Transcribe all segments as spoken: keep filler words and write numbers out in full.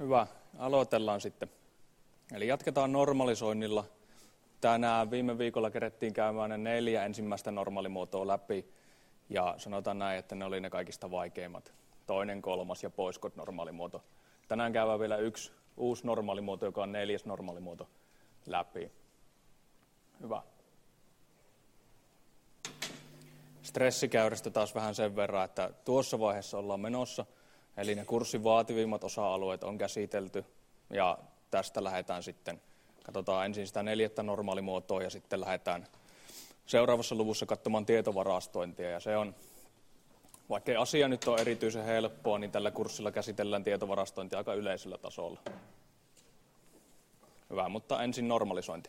Hyvä, aloitellaan sitten. Eli jatketaan normalisoinnilla. Tänään viime viikolla kerettiin käymään ne neljä ensimmäistä normaalimuotoa läpi. Ja sanotaan näin, että ne oli ne kaikista vaikeimmat. Toinen, kolmas ja poiskot normaalimuoto. Tänään käydään vielä yksi uusi normaalimuoto, joka on neljäs normaalimuoto läpi. Hyvä. Stressikäyrästä taas vähän sen verran, että tuossa vaiheessa ollaan menossa. Eli ne kurssin vaativimmat osa-alueet on käsitelty ja tästä lähdetään sitten, katsotaan ensin sitä neljättä normaalimuotoa ja sitten lähdetään seuraavassa luvussa katsomaan tietovarastointia. Ja se on, vaikkei asia nyt on erityisen helppoa, niin tällä kurssilla käsitellään tietovarastointia aika yleisellä tasolla. Hyvä, mutta ensin normalisointi.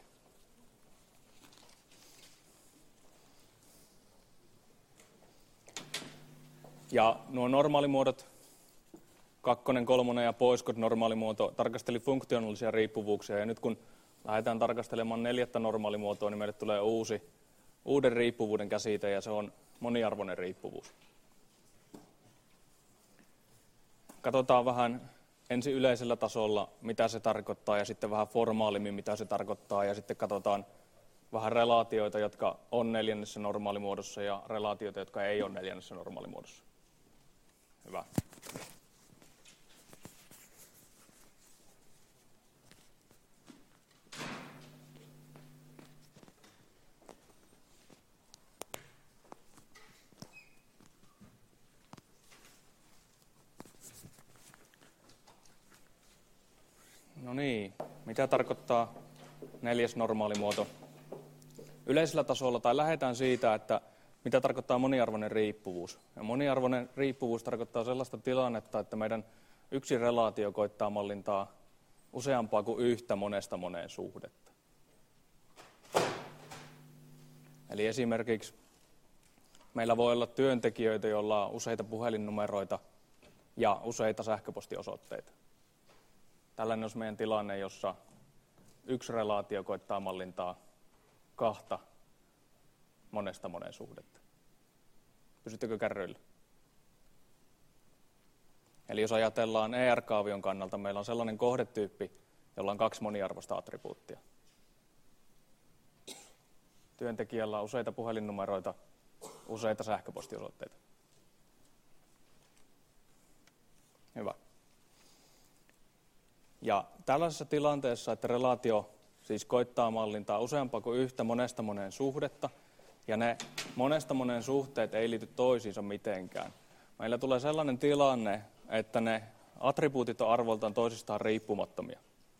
Ja nuo normaalimuodot, kakkonen, kolmonen ja poiskot normaalimuoto, tarkasteli funktionaalisia riippuvuuksia. Ja nyt kun lähdetään tarkastelemaan neljättä normaalimuotoa, niin meille tulee uusi, uuden riippuvuuden käsite, ja se on moniarvoinen riippuvuus. Katsotaan vähän ensin yleisellä tasolla, mitä se tarkoittaa, ja sitten vähän formaalimmin, mitä se tarkoittaa, ja sitten katsotaan vähän relaatioita, jotka on neljännessä normaalimuodossa, ja relaatioita, jotka ei ole neljännessä normaalimuodossa. Hyvä. No niin, mitä tarkoittaa neljäs normaalimuoto? Yleisellä tasolla tai lähdetään siitä, että mitä tarkoittaa moniarvoinen riippuvuus. Ja moniarvoinen riippuvuus tarkoittaa sellaista tilannetta, että meidän yksi relaatio koittaa mallintaa useampaa kuin yhtä monesta moneen suhdetta. Eli esimerkiksi meillä voi olla työntekijöitä, joilla on useita puhelinnumeroita ja useita sähköpostiosoitteita. Tällainen olisi meidän tilanne, jossa yksi relaatio koittaa mallintaa kahta monesta moneen suhdetta. Pysyttekö kärryillä? Eli jos ajatellaan E R-kaavion kannalta, meillä on sellainen kohdetyyppi, jolla on kaksi moniarvoista attribuuttia. Työntekijällä on useita puhelinnumeroita, useita sähköpostiosoitteita. Hyvä. Ja tällaisessa tilanteessa, että relaatio siis koittaa mallintaa useampaa kuin yhtä monesta moneen suhdetta, ja ne monesta moneen suhteet ei liity toisiinsa mitenkään. Meillä tulee sellainen tilanne, että ne attribuutit on arvoltaan toisistaan riippumattomia.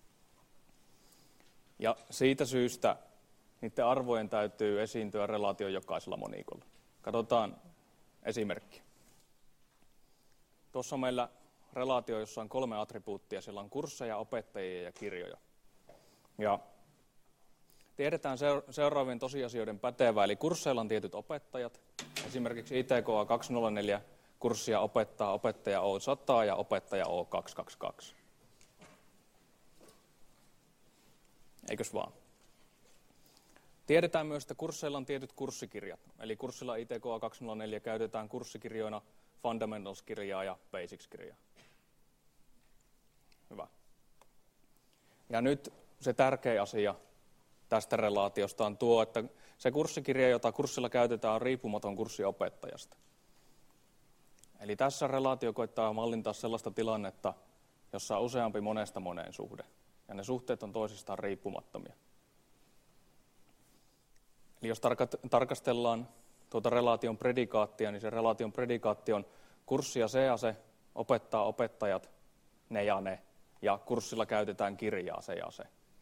Ja siitä syystä niiden arvojen täytyy esiintyä relaation jokaisella monikolla. Katsotaan esimerkki. Tuossa on meillä relaatio, jossa on kolme attribuuttia. Siellä on kursseja, opettajia ja kirjoja. Ja tiedetään seuraavien tosiasioiden pätevää, eli kursseilla on tietyt opettajat. Esimerkiksi I T K A kaksisataaneljä kurssia opettaa opettaja O sata ja opettaja O kaksisataakaksikymmentäkaksi. Eikös vaan? Tiedetään myös, että kursseilla on tietyt kurssikirjat. Eli kurssilla I T K A kaksisataaneljä käytetään kurssikirjoina Fundamentals-kirjaa ja Basics-kirjaa. Hyvä. Ja nyt se tärkeä asia tästä relaatiosta on tuo, että se kurssikirja, jota kurssilla käytetään, on riippumaton kurssiopettajasta. Eli tässä relaatio koittaa mallintaa sellaista tilannetta, jossa on useampi monesta moneen suhde. Ja ne suhteet on toisistaan riippumattomia. Eli jos tarkastellaan tuota relaation predikaattia, niin se relaation predikaatti on kurssi ja se ja se, opettaa opettajat, ne ja ne. Ja kurssilla käytetään kirjaa, se ja se.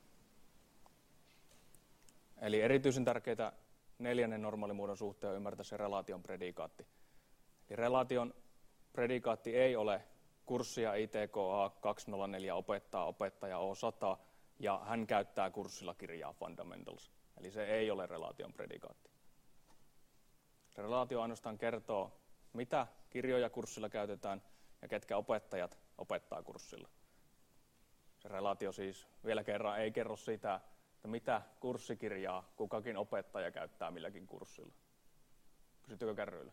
Eli erityisen tärkeää neljännen normaalimuodon suhteen on ymmärtää se relaation predikaatti. Eli relaation predikaatti ei ole kurssia I T K A kaksisataaneljä opettaa opettaja O sata ja hän käyttää kurssilla kirjaa Fundamentals. Eli se ei ole relaation predikaatti. Relaatio ainoastaan kertoo, mitä kirjoja kurssilla käytetään ja ketkä opettajat opettaa kurssilla. Se relaatio siis vielä kerran ei kerro sitä, että mitä kurssikirjaa kukakin opettaja käyttää milläkin kurssilla. Pysyttekö kärryillä?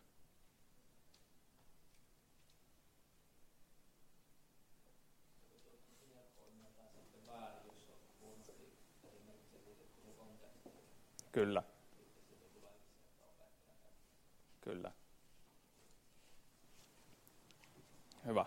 Kyllä. Kyllä. Hyvä.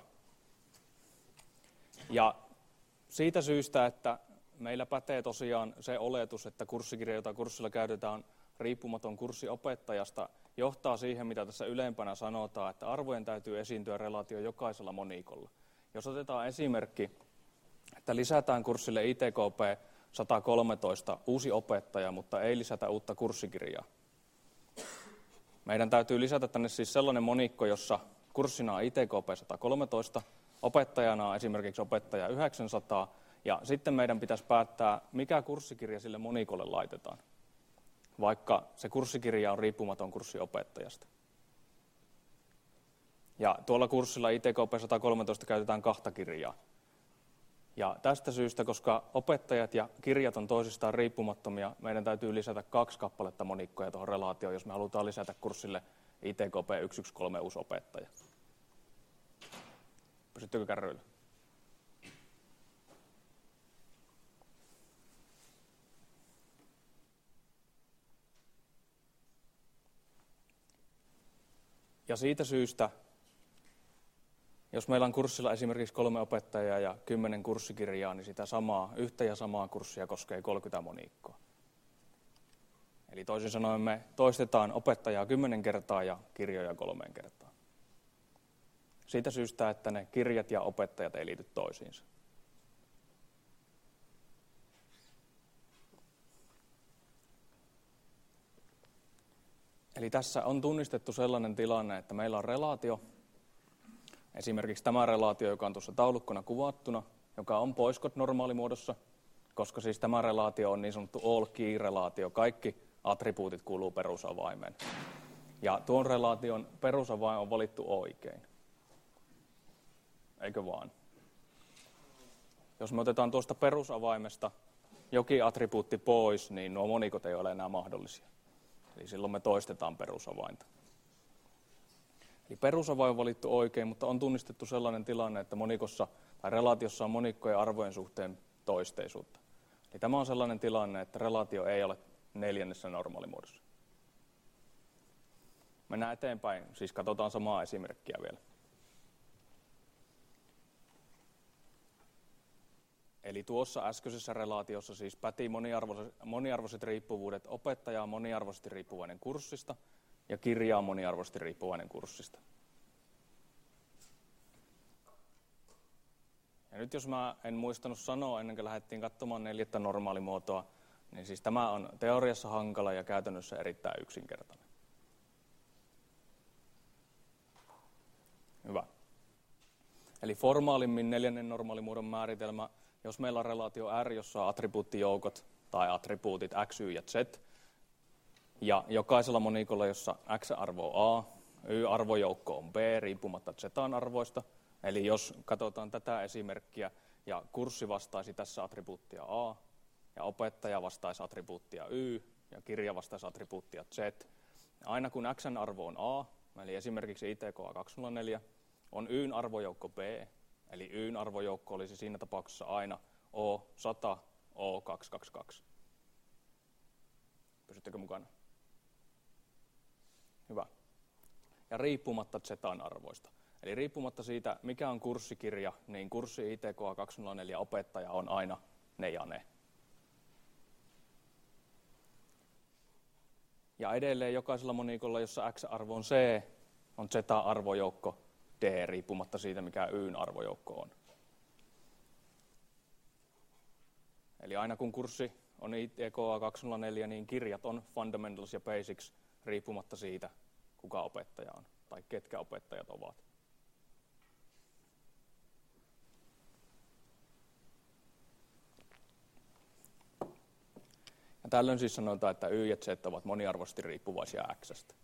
Ja siitä syystä, että meillä pätee tosiaan se oletus, että kurssikirja, jota kurssilla käytetään, on riippumaton kurssiopettajasta, johtaa siihen, mitä tässä ylempänä sanotaan, että arvojen täytyy esiintyä relaatio jokaisella monikolla. Jos otetaan esimerkki, että lisätään kurssille I T K P sata kolmetoista uusi opettaja, mutta ei lisätä uutta kurssikirjaa. Meidän täytyy lisätä tänne siis sellainen monikko, jossa kurssina on I T K P sata kolmetoista, opettajana on esimerkiksi opettaja yhdeksänsataa, ja sitten meidän pitäisi päättää, mikä kurssikirja sille monikolle laitetaan, vaikka se kurssikirja on riippumaton kurssiopettajasta. Ja tuolla kurssilla I T K P sata kolmetoista käytetään kahta kirjaa. Ja tästä syystä, koska opettajat ja kirjat on toisistaan riippumattomia, meidän täytyy lisätä kaksi kappaletta monikkoja tuohon relaatioon, jos me halutaan lisätä kurssille I T K P sata yksitoista uusi opettaja. Pysyttekö kärryillä? Ja siitä syystä, jos meillä on kurssilla esimerkiksi kolme opettajaa ja kymmenen kurssikirjaa, niin sitä samaa, yhtä ja samaa kurssia koskee kolmekymmentä monikkoa. Eli toisin sanoen me toistetaan opettajaa kymmenen kertaa ja kirjoja kolmeen kertaan. Siitä syystä, että ne kirjat ja opettajat ei liity toisiinsa. Eli tässä on tunnistettu sellainen tilanne, että meillä on relaatio, esimerkiksi tämä relaatio, joka on tuossa taulukkona kuvattuna, joka on poiskot normaalimuodossa, koska siis tämä relaatio on niin sanottu all key-relaatio. Kaikki attribuutit kuuluu perusavaimeen. Ja tuon relaation perusavain on valittu oikein. Eikö vaan? Jos me otetaan tuosta perusavaimesta jokin attribuutti pois, niin nuo monikot ei ole enää mahdollisia. Eli silloin me toistetaan perusavainta. Eli perusavain on valittu oikein, mutta on tunnistettu sellainen tilanne, että monikossa tai relaatiossa on monikkojen arvojen suhteen toisteisuutta. Eli tämä on sellainen tilanne, että relaatio ei ole neljännessä normaalimuodossa. Mennään eteenpäin, siis katsotaan samaa esimerkkiä vielä. Eli tuossa äskeisessä relaatiossa siis päti moniarvoiset, moniarvoiset riippuvuudet. Opettaja on moniarvoisesti riippuvainen kurssista ja kirja on moniarvoisesti riippuvainen kurssista. Ja nyt jos mä en muistanut sanoa ennen kuin lähdettiin katsomaan neljättä normaalimuotoa, niin siis tämä on teoriassa hankala ja käytännössä erittäin yksinkertainen. Hyvä. Eli formaalimmin neljännen normaalimuodon määritelmä, jos meillä on relaatio R, jossa on attribuuttijoukot tai attribuutit X, Y ja Z, ja jokaisella monikolla, jossa X-arvo on A, Y-arvojoukko on B, riippumatta Z-arvoista, eli jos katsotaan tätä esimerkkiä, ja kurssi vastaisi tässä attribuuttia A, ja opettaja vastaisi attribuuttia Y, ja kirja vastaisi attribuuttia Z, aina kun X-arvo on A, eli esimerkiksi I T K A kaksisataaneljä, on Y:n arvojoukko B, eli Y:n arvojoukko olisi siinä tapauksessa aina O sata, O kaksisataakaksikymmentäkaksi. Pysyttekö mukana? Hyvä. Ja riippumatta Z:n arvoista. Eli riippumatta siitä, mikä on kurssikirja, niin kurssi I T K A kaksisataaneljä opettaja on aina ne ja ne. Ja edelleen jokaisella monikolla, jossa X-arvo on C, on Z-arvojoukko D, riippumatta siitä, mikä Y:n arvojoukko on. Eli aina kun kurssi on I T K A kaksisataaneljä, niin kirjat on fundamentals ja basics, riippumatta siitä, kuka opettaja on tai ketkä opettajat ovat. Ja tällöin siis sanotaan, että Y ja Z ovat moniarvoisesti riippuvaisia X:stä.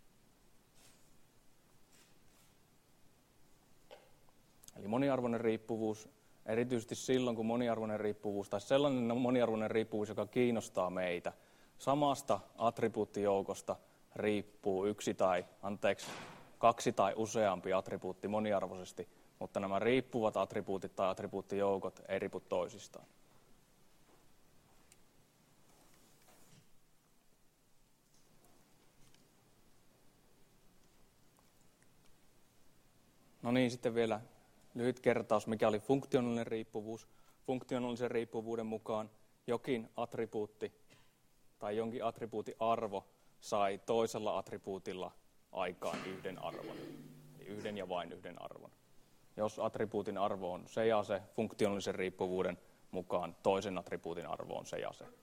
Eli moniarvoinen riippuvuus, erityisesti silloin, kun moniarvoinen riippuvuus, tai sellainen moniarvoinen riippuvuus, joka kiinnostaa meitä, samasta attribuuttijoukosta riippuu yksi tai, anteeksi, kaksi tai useampi attribuutti moniarvoisesti, mutta nämä riippuvat attribuutit tai attribuuttijoukot ei riipu toisistaan. No niin, sitten vielä lyhyt kertaus, mikä oli funktionaalinen riippuvuus. Funktionaalisen riippuvuuden mukaan jokin attribuutti tai jonkin attribuutin arvo sai toisella attribuutilla aikaan yhden arvon. Eli yhden ja vain yhden arvon. Jos attribuutin arvo on se ja se, funktionaalisen riippuvuuden mukaan toisen attribuutin arvo on se ja se.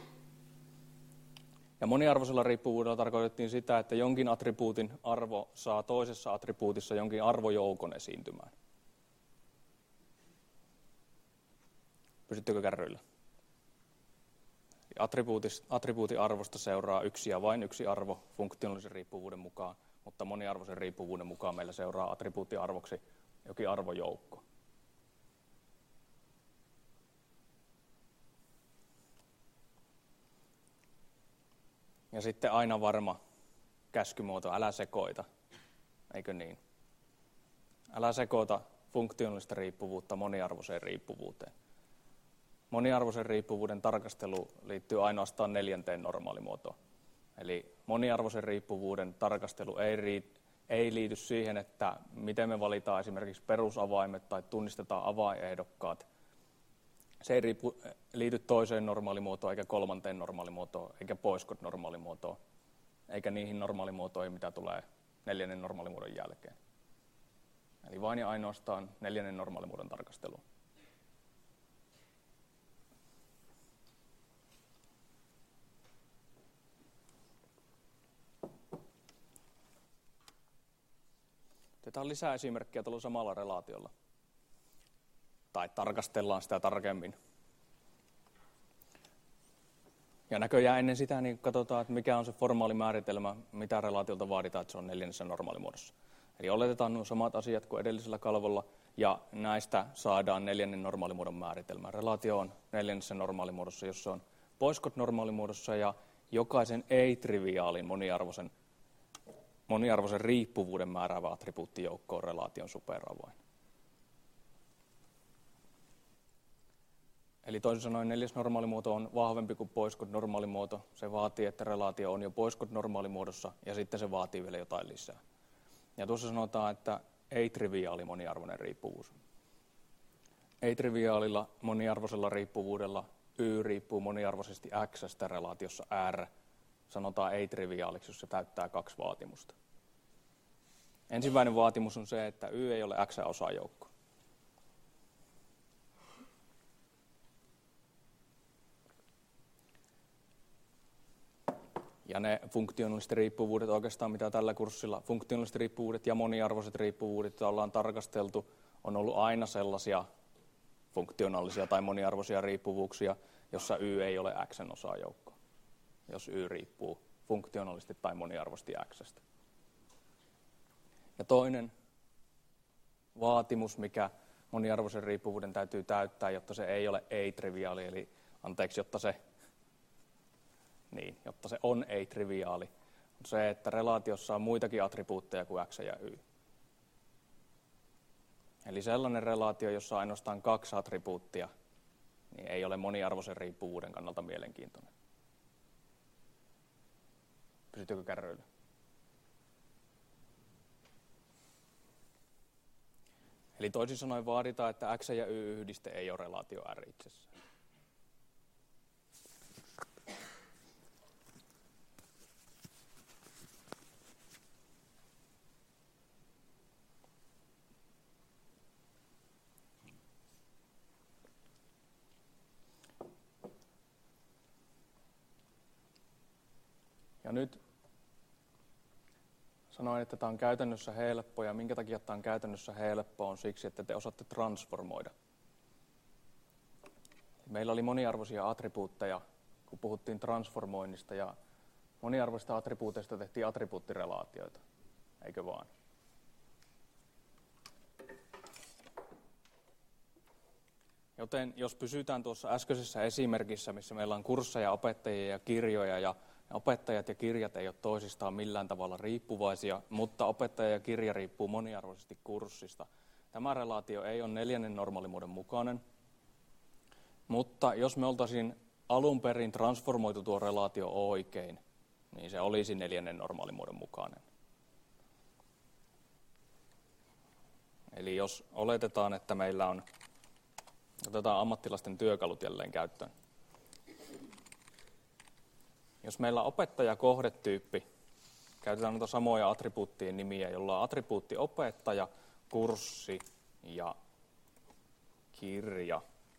Ja moniarvoisella riippuvuudella tarkoitettiin sitä, että jonkin attribuutin arvo saa toisessa attribuutissa jonkin arvojoukon esiintymään. Pysyttekö kärryillä? Attribuutin arvosta seuraa yksi ja vain yksi arvo funktionaalisen riippuvuuden mukaan, mutta moniarvoisen riippuvuuden mukaan meillä seuraa attribuutin arvoksi jokin arvojoukko. Ja sitten aina varma käskymuoto, älä sekoita, eikö niin? Älä sekoita funktionaalista riippuvuutta moniarvoiseen riippuvuuteen. Moniarvoisen riippuvuuden tarkastelu liittyy ainoastaan neljänteen normaalimuotoon. Eli moniarvoisen riippuvuuden tarkastelu ei, riit, ei liity siihen, että miten me valitaan esimerkiksi perusavaimet tai tunnistetaan avainehdokkaat. Se ei riippu, liity toiseen normaalimuotoon eikä kolmanteen normaalimuotoon eikä poiskot normaalimuotoon eikä niihin normaalimuotoihin, mitä tulee neljännen normaalimuodon jälkeen. Eli vain ja ainoastaan neljännen normaalimuodon tarkastelu. Otetaan lisää esimerkkejä tuolla samalla relaatiolla. Tai tarkastellaan sitä tarkemmin. Ja näköjään ennen sitä niin katsotaan, että mikä on se formaali määritelmä, mitä relaatiolta vaaditaan, että se on neljännessä normaalimuodossa. Eli oletetaan nuo samat asiat kuin edellisellä kalvolla, ja näistä saadaan neljännen normaalimuodon määritelmä. Relaatio on neljännessä normaalimuodossa, jos se on poiskot normaalimuodossa, ja jokaisen ei-triviaalin moniarvoisen, moniarvoisen riippuvuuden määräävä attribuuttijoukko on relaation superavain. Eli toisin sanoen neljäs normaalimuoto on vahvempi kuin poiskot normaalimuoto. Se vaatii, että relaatio on jo poiskot normaalimuodossa ja sitten se vaatii vielä jotain lisää. Ja tuossa sanotaan, että ei-triviaali moniarvoinen riippuvuus. Ei-triviaalilla moniarvoisella riippuvuudella Y riippuu moniarvoisesti X:stä relaatiossa R. Sanotaan ei-triviaaliksi, jos se täyttää kaksi vaatimusta. Ensimmäinen vaatimus on se, että Y ei ole X:n osajoukko. Ja ne funktionaaliset riippuvuudet oikeastaan, mitä tällä kurssilla, funktionaaliset riippuvuudet ja moniarvoiset riippuvuudet, joita ollaan tarkasteltu, on ollut aina sellaisia funktionaalisia tai moniarvoisia riippuvuuksia, jossa Y ei ole X:n osajoukko, jos Y riippuu funktionaalisesti tai moniarvoisesti X:stä. Ja toinen vaatimus, mikä moniarvoisen riippuvuuden täytyy täyttää, jotta se ei ole ei-triviaali, eli anteeksi, jotta se Niin, jotta se on ei-triviaali, on se, että relaatiossa on muitakin attribuutteja kuin X ja Y. Eli sellainen relaatio, jossa on ainoastaan kaksi attribuuttia, niin ei ole moniarvoisen riippuvuuden kannalta mielenkiintoinen. Pysyttekö kärryillä? Eli toisin sanoen vaaditaan, että X ja Y-yhdiste ei ole relaatio R itsessään. Ja nyt sanoin, että tämä on käytännössä helppo, ja minkä takia tämä on käytännössä helppo on siksi, että te osaatte transformoida. Meillä oli moniarvoisia attribuutteja, kun puhuttiin transformoinnista, ja moniarvoisista attribuuteista tehtiin attribuuttirelaatioita, eikö vaan? Joten jos pysytään tuossa äskeisessä esimerkissä, missä meillä on kursseja, opettajia ja kirjoja, ja opettajat ja kirjat ei ole toisistaan millään tavalla riippuvaisia, mutta opettaja ja kirja riippuu moniarvoisesti kurssista. Tämä relaatio ei ole neljännen normaalimuodon mukainen, mutta jos me oltaisiin alun perin transformoitu tuo relaatio oikein, niin se olisi neljännen normaalimuodon mukainen. Eli jos oletetaan, että meillä on, otetaan ammattilaisten työkalut jälleen käyttöön. Jos meillä on opettaja-kohdetyyppi, käytetään noita samoja attribuuttien nimiä, jolla on attribuutti opettaja, kurssi ja kirja.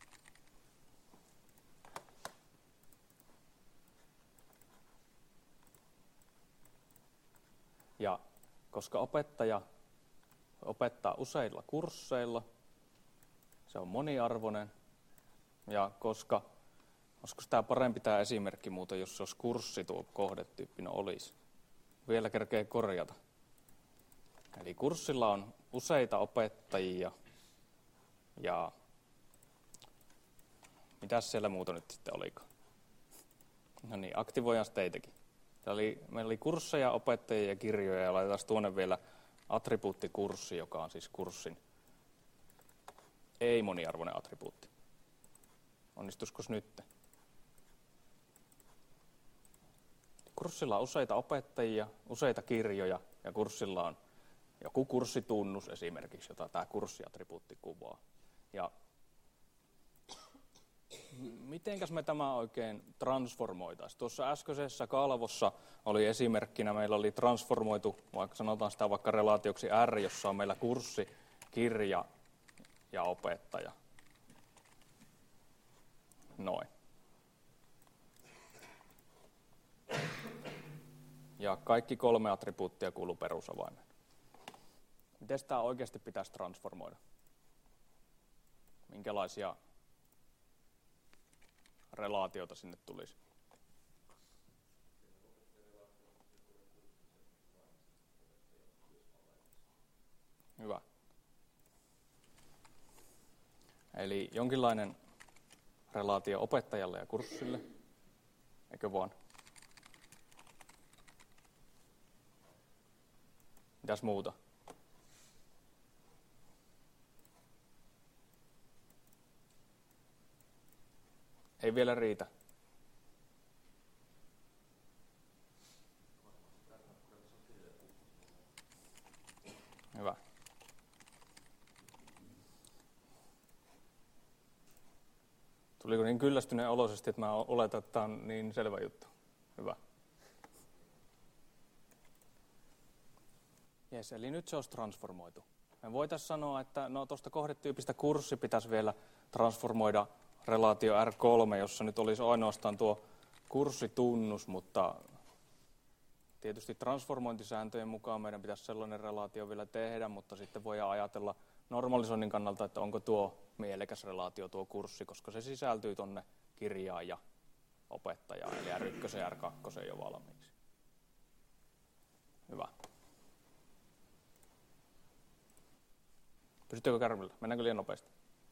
Ja koska opettaja opettaa useilla kursseilla, se on moniarvoinen, ja koska, olisiko tämä parempi tämä esimerkki muuten, jos se olisi kurssi tuo kohdetyyppi, no olisi. Vielä kerkee korjata. Eli kurssilla on useita opettajia, ja mitäs siellä muuta nyt sitten olikaan? No niin, aktivoidaan teitäkin. Eli meillä oli kursseja, opettajia ja kirjoja, ja laitetaan tuonne vielä attribuuttikurssi, joka on siis kurssin ei-moniarvoinen attribuutti. Onnistuisikos nyt? Kurssilla on useita opettajia, useita kirjoja, ja kurssilla on joku kurssitunnus esimerkiksi, jota tämä kurssiattribuutti kuvaa. Ja mitenkäs me tämä oikein transformoitaisiin? Tuossa äskeisessä kalvossa oli esimerkkinä, meillä oli transformoitu, vaikka sanotaan sitä vaikka relaatioksi R, jossa on meillä kurssi, kirja ja opettaja. Noin. Ja kaikki kolme attribuuttia kuuluu perusavaimeen. Miten tämä oikeasti pitäisi transformoida? Minkälaisia relaatioita sinne tulisi? Hyvä. Eli jonkinlainen relaatio opettajalle ja kurssille, eikö vaan? Mitäs muuta? Ei vielä riitä. Hyvä. Tuliko niin kyllästyneen oloisesti, että mä oletan, että tämä on niin selvä juttu? Hyvä. Jes, eli nyt se olisi transformoitu. Me voitaisiin sanoa, että no tuosta kohdetyypistä kurssi pitäisi vielä transformoida relaatio R kolme, jossa nyt olisi ainoastaan tuo kurssitunnus, mutta tietysti transformointisääntöjen mukaan meidän pitäisi sellainen relaatio vielä tehdä, mutta sitten voidaan ajatella normalisoinnin kannalta, että onko tuo mielekäs relaatio tuo kurssi, koska se sisältyy tuonne kirjaan ja opettajaan, eli R yksi ja R kaksi jo valmiiksi. Hyvä. Pysyttekö kärryllä? Mennäänkö liian nopeasti?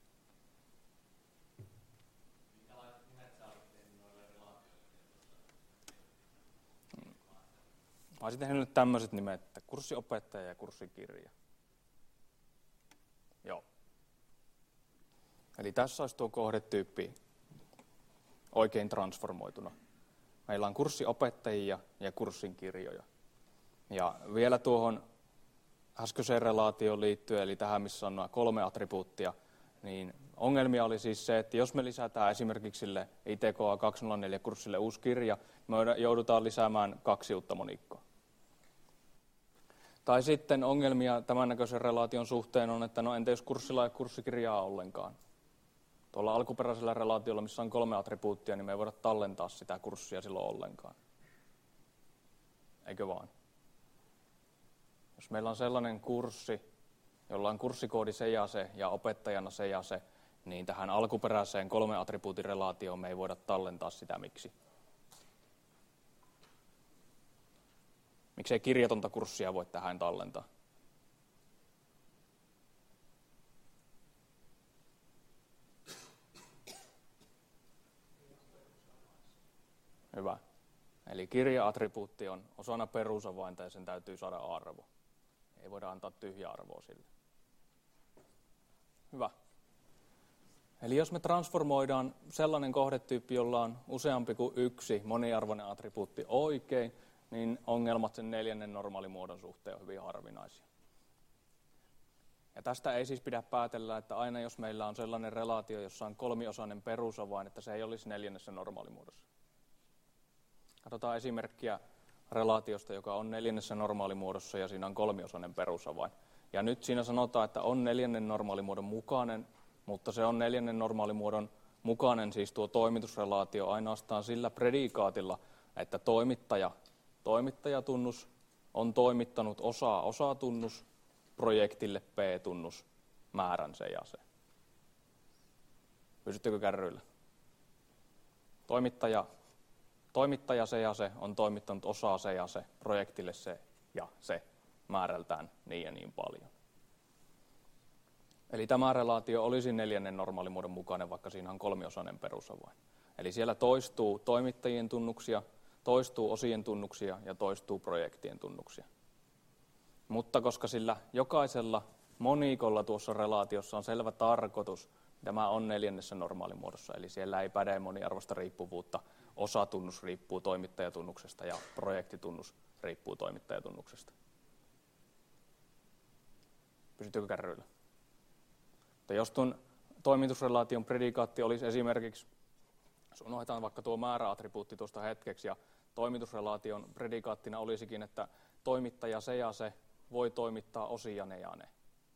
Mä olisin tehnyt nyt tämmöiset nimet, että kurssiopettaja ja kurssikirja. Joo. Eli tässä olisi tuo kohdetyyppi oikein transformoituna. Meillä on kurssiopettajia ja kurssin kirjoja. Ja vielä tuohon äskeiseen relaatioon liittyen, eli tähän missä on nämä kolme attribuuttia, niin ongelmia oli siis se, että jos me lisätään esimerkiksi sille I T K A kaksisataaneljä kurssille uusi kirja, me joudutaan lisäämään kaksi uutta monikkoa. Tai sitten ongelmia tämän näköisen relaation suhteen on, että no entä jos kurssilla ei kurssikirjaa ollenkaan. Tuolla alkuperäisellä relaatiolla, missä on kolme attribuuttia, niin me ei voida tallentaa sitä kurssia silloin ollenkaan. Eikö vaan? Jos meillä on sellainen kurssi, jolla on kurssikoodi se ja se ja opettajana se ja se, niin tähän alkuperäiseen kolme attribuutin relaatioon me ei voida tallentaa sitä miksi. Miksei kirjatonta kurssia voi tähän tallentaa? Hyvä. Eli kirja-attribuutti on osana perusavainta ja sen täytyy saada arvo. Ei voida antaa tyhjä arvoa sille. Hyvä. Eli jos me transformoidaan sellainen kohdetyyppi, jolla on useampi kuin yksi moniarvoinen attribuutti oikein, niin ongelmat sen neljännen normaalimuodon suhteen on hyvin harvinaisia. Ja tästä ei siis pidä päätellä, että aina jos meillä on sellainen relaatio, jossa on kolmiosainen perusavain, että se ei olisi neljännessä normaalimuodossa. Katsotaan esimerkkiä relaatiosta, joka on neljännessä normaalimuodossa ja siinä on kolmiosainen perusavain. Ja nyt siinä sanotaan, että on neljännen normaalimuodon mukainen, mutta se on neljännen normaalimuodon mukainen, siis tuo toimitusrelaatio ainoastaan sillä predikaatilla, että toimittaja, toimittajatunnus on toimittanut osaa osatunnus projektille P-tunnus määrän se ja se. Pysyttekö kärryillä? Toimittaja, toimittaja se ja se on toimittanut osaa se ja se projektille se ja se määrältään niin ja niin paljon. Eli tämä relaatio olisi neljännen normaalimuodon mukainen, vaikka siinä on kolmiosainen perusavain. Eli siellä toistuu toimittajien tunnuksia, toistuu osien tunnuksia ja toistuu projektien tunnuksia. Mutta koska sillä jokaisella monikolla tuossa relaatiossa on selvä tarkoitus, tämä on neljännessä normaalimuodossa, eli siellä ei päde moniarvoista riippuvuutta. Osatunnus riippuu toimittajatunnuksesta ja projektitunnus riippuu toimittajatunnuksesta. Pysyttekö kärryillä? Mutta jos tuon toimitusrelaation predikaatti olisi esimerkiksi, jos unohdetaan vaikka tuo määräattribuutti tuosta hetkeksi, ja toimitusrelaation predikaattina olisikin, että toimittaja se ja se voi toimittaa osia ne ja ne.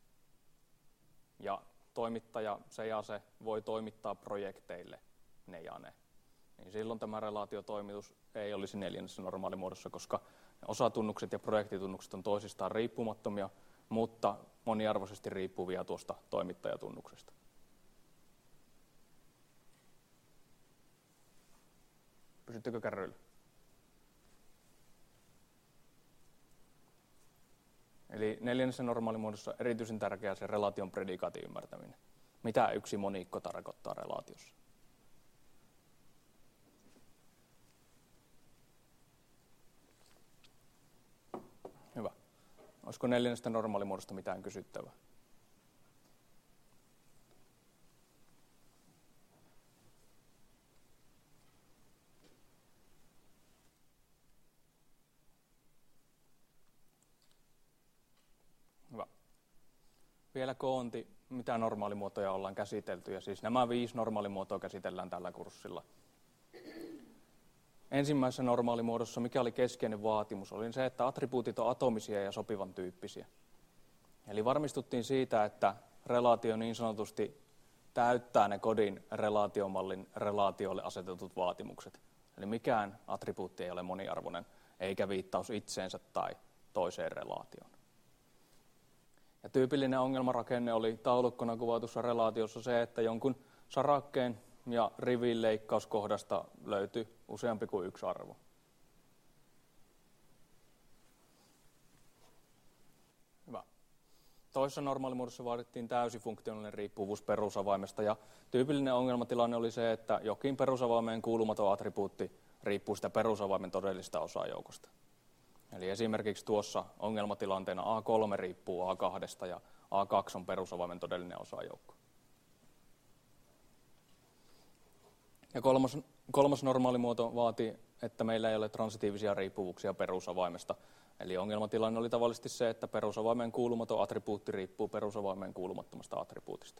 Ja toimittaja se ja se voi toimittaa projekteille ne ja ne. Niin silloin tämä relaatiotoimitus ei olisi neljännessä normaalimuodossa, koska osatunnukset ja projektitunnukset on toisistaan riippumattomia, mutta moniarvoisesti riippuvia tuosta toimittajatunnuksesta. Pysyttekö kärryillä? Eli neljännessä normaalimuodossa erityisen tärkeää se relaation predikaatin ymmärtäminen. Mitä yksi monikko tarkoittaa relaatiossa? Hyvä. Olisiko neljännestä normaalimuodosta mitään kysyttävää? Hyvä. Vielä koonti, mitä normaalimuotoja ollaan käsitelty. Ja siis nämä viisi normaalimuotoa käsitellään tällä kurssilla. Ensimmäisessä normaalimuodossa, mikä oli keskeinen vaatimus, oli se, että attribuutit on atomisia ja sopivan tyyppisiä. Eli varmistuttiin siitä, että relaatio niin sanotusti täyttää ne kodin relaatiomallin relaatiolle asetetut vaatimukset. Eli mikään attribuutti ei ole moniarvoinen, eikä viittaus itseensä tai toiseen relaatioon. Ja tyypillinen ongelmarakenne oli taulukkona kuvatussa relaatiossa se, että jonkun sarakkeen ja rivin leikkauskohdasta löytyi useampi kuin yksi arvo. Hyvä. Toisessa normaalimuodossa vaadittiin täysifunktionaalinen riippuvuus perusavaimesta, ja tyypillinen ongelmatilanne oli se, että jokin perusavaimeen kuulumaton attribuutti riippuu sitä perusavaimen todellisesta osajoukosta. Eli esimerkiksi tuossa ongelmatilanteena A kolme riippuu A kahdesta ja A kaksi on perusavaimen todellinen osajoukko. Ja kolmas, kolmas normaalimuoto vaati, että meillä ei ole transitiivisia riippuvuuksia perusavaimesta. Eli ongelmatilanne oli tavallisesti se, että perusavaimen kuulumaton attribuutti riippuu perusavaimen kuulumattomasta attribuutista.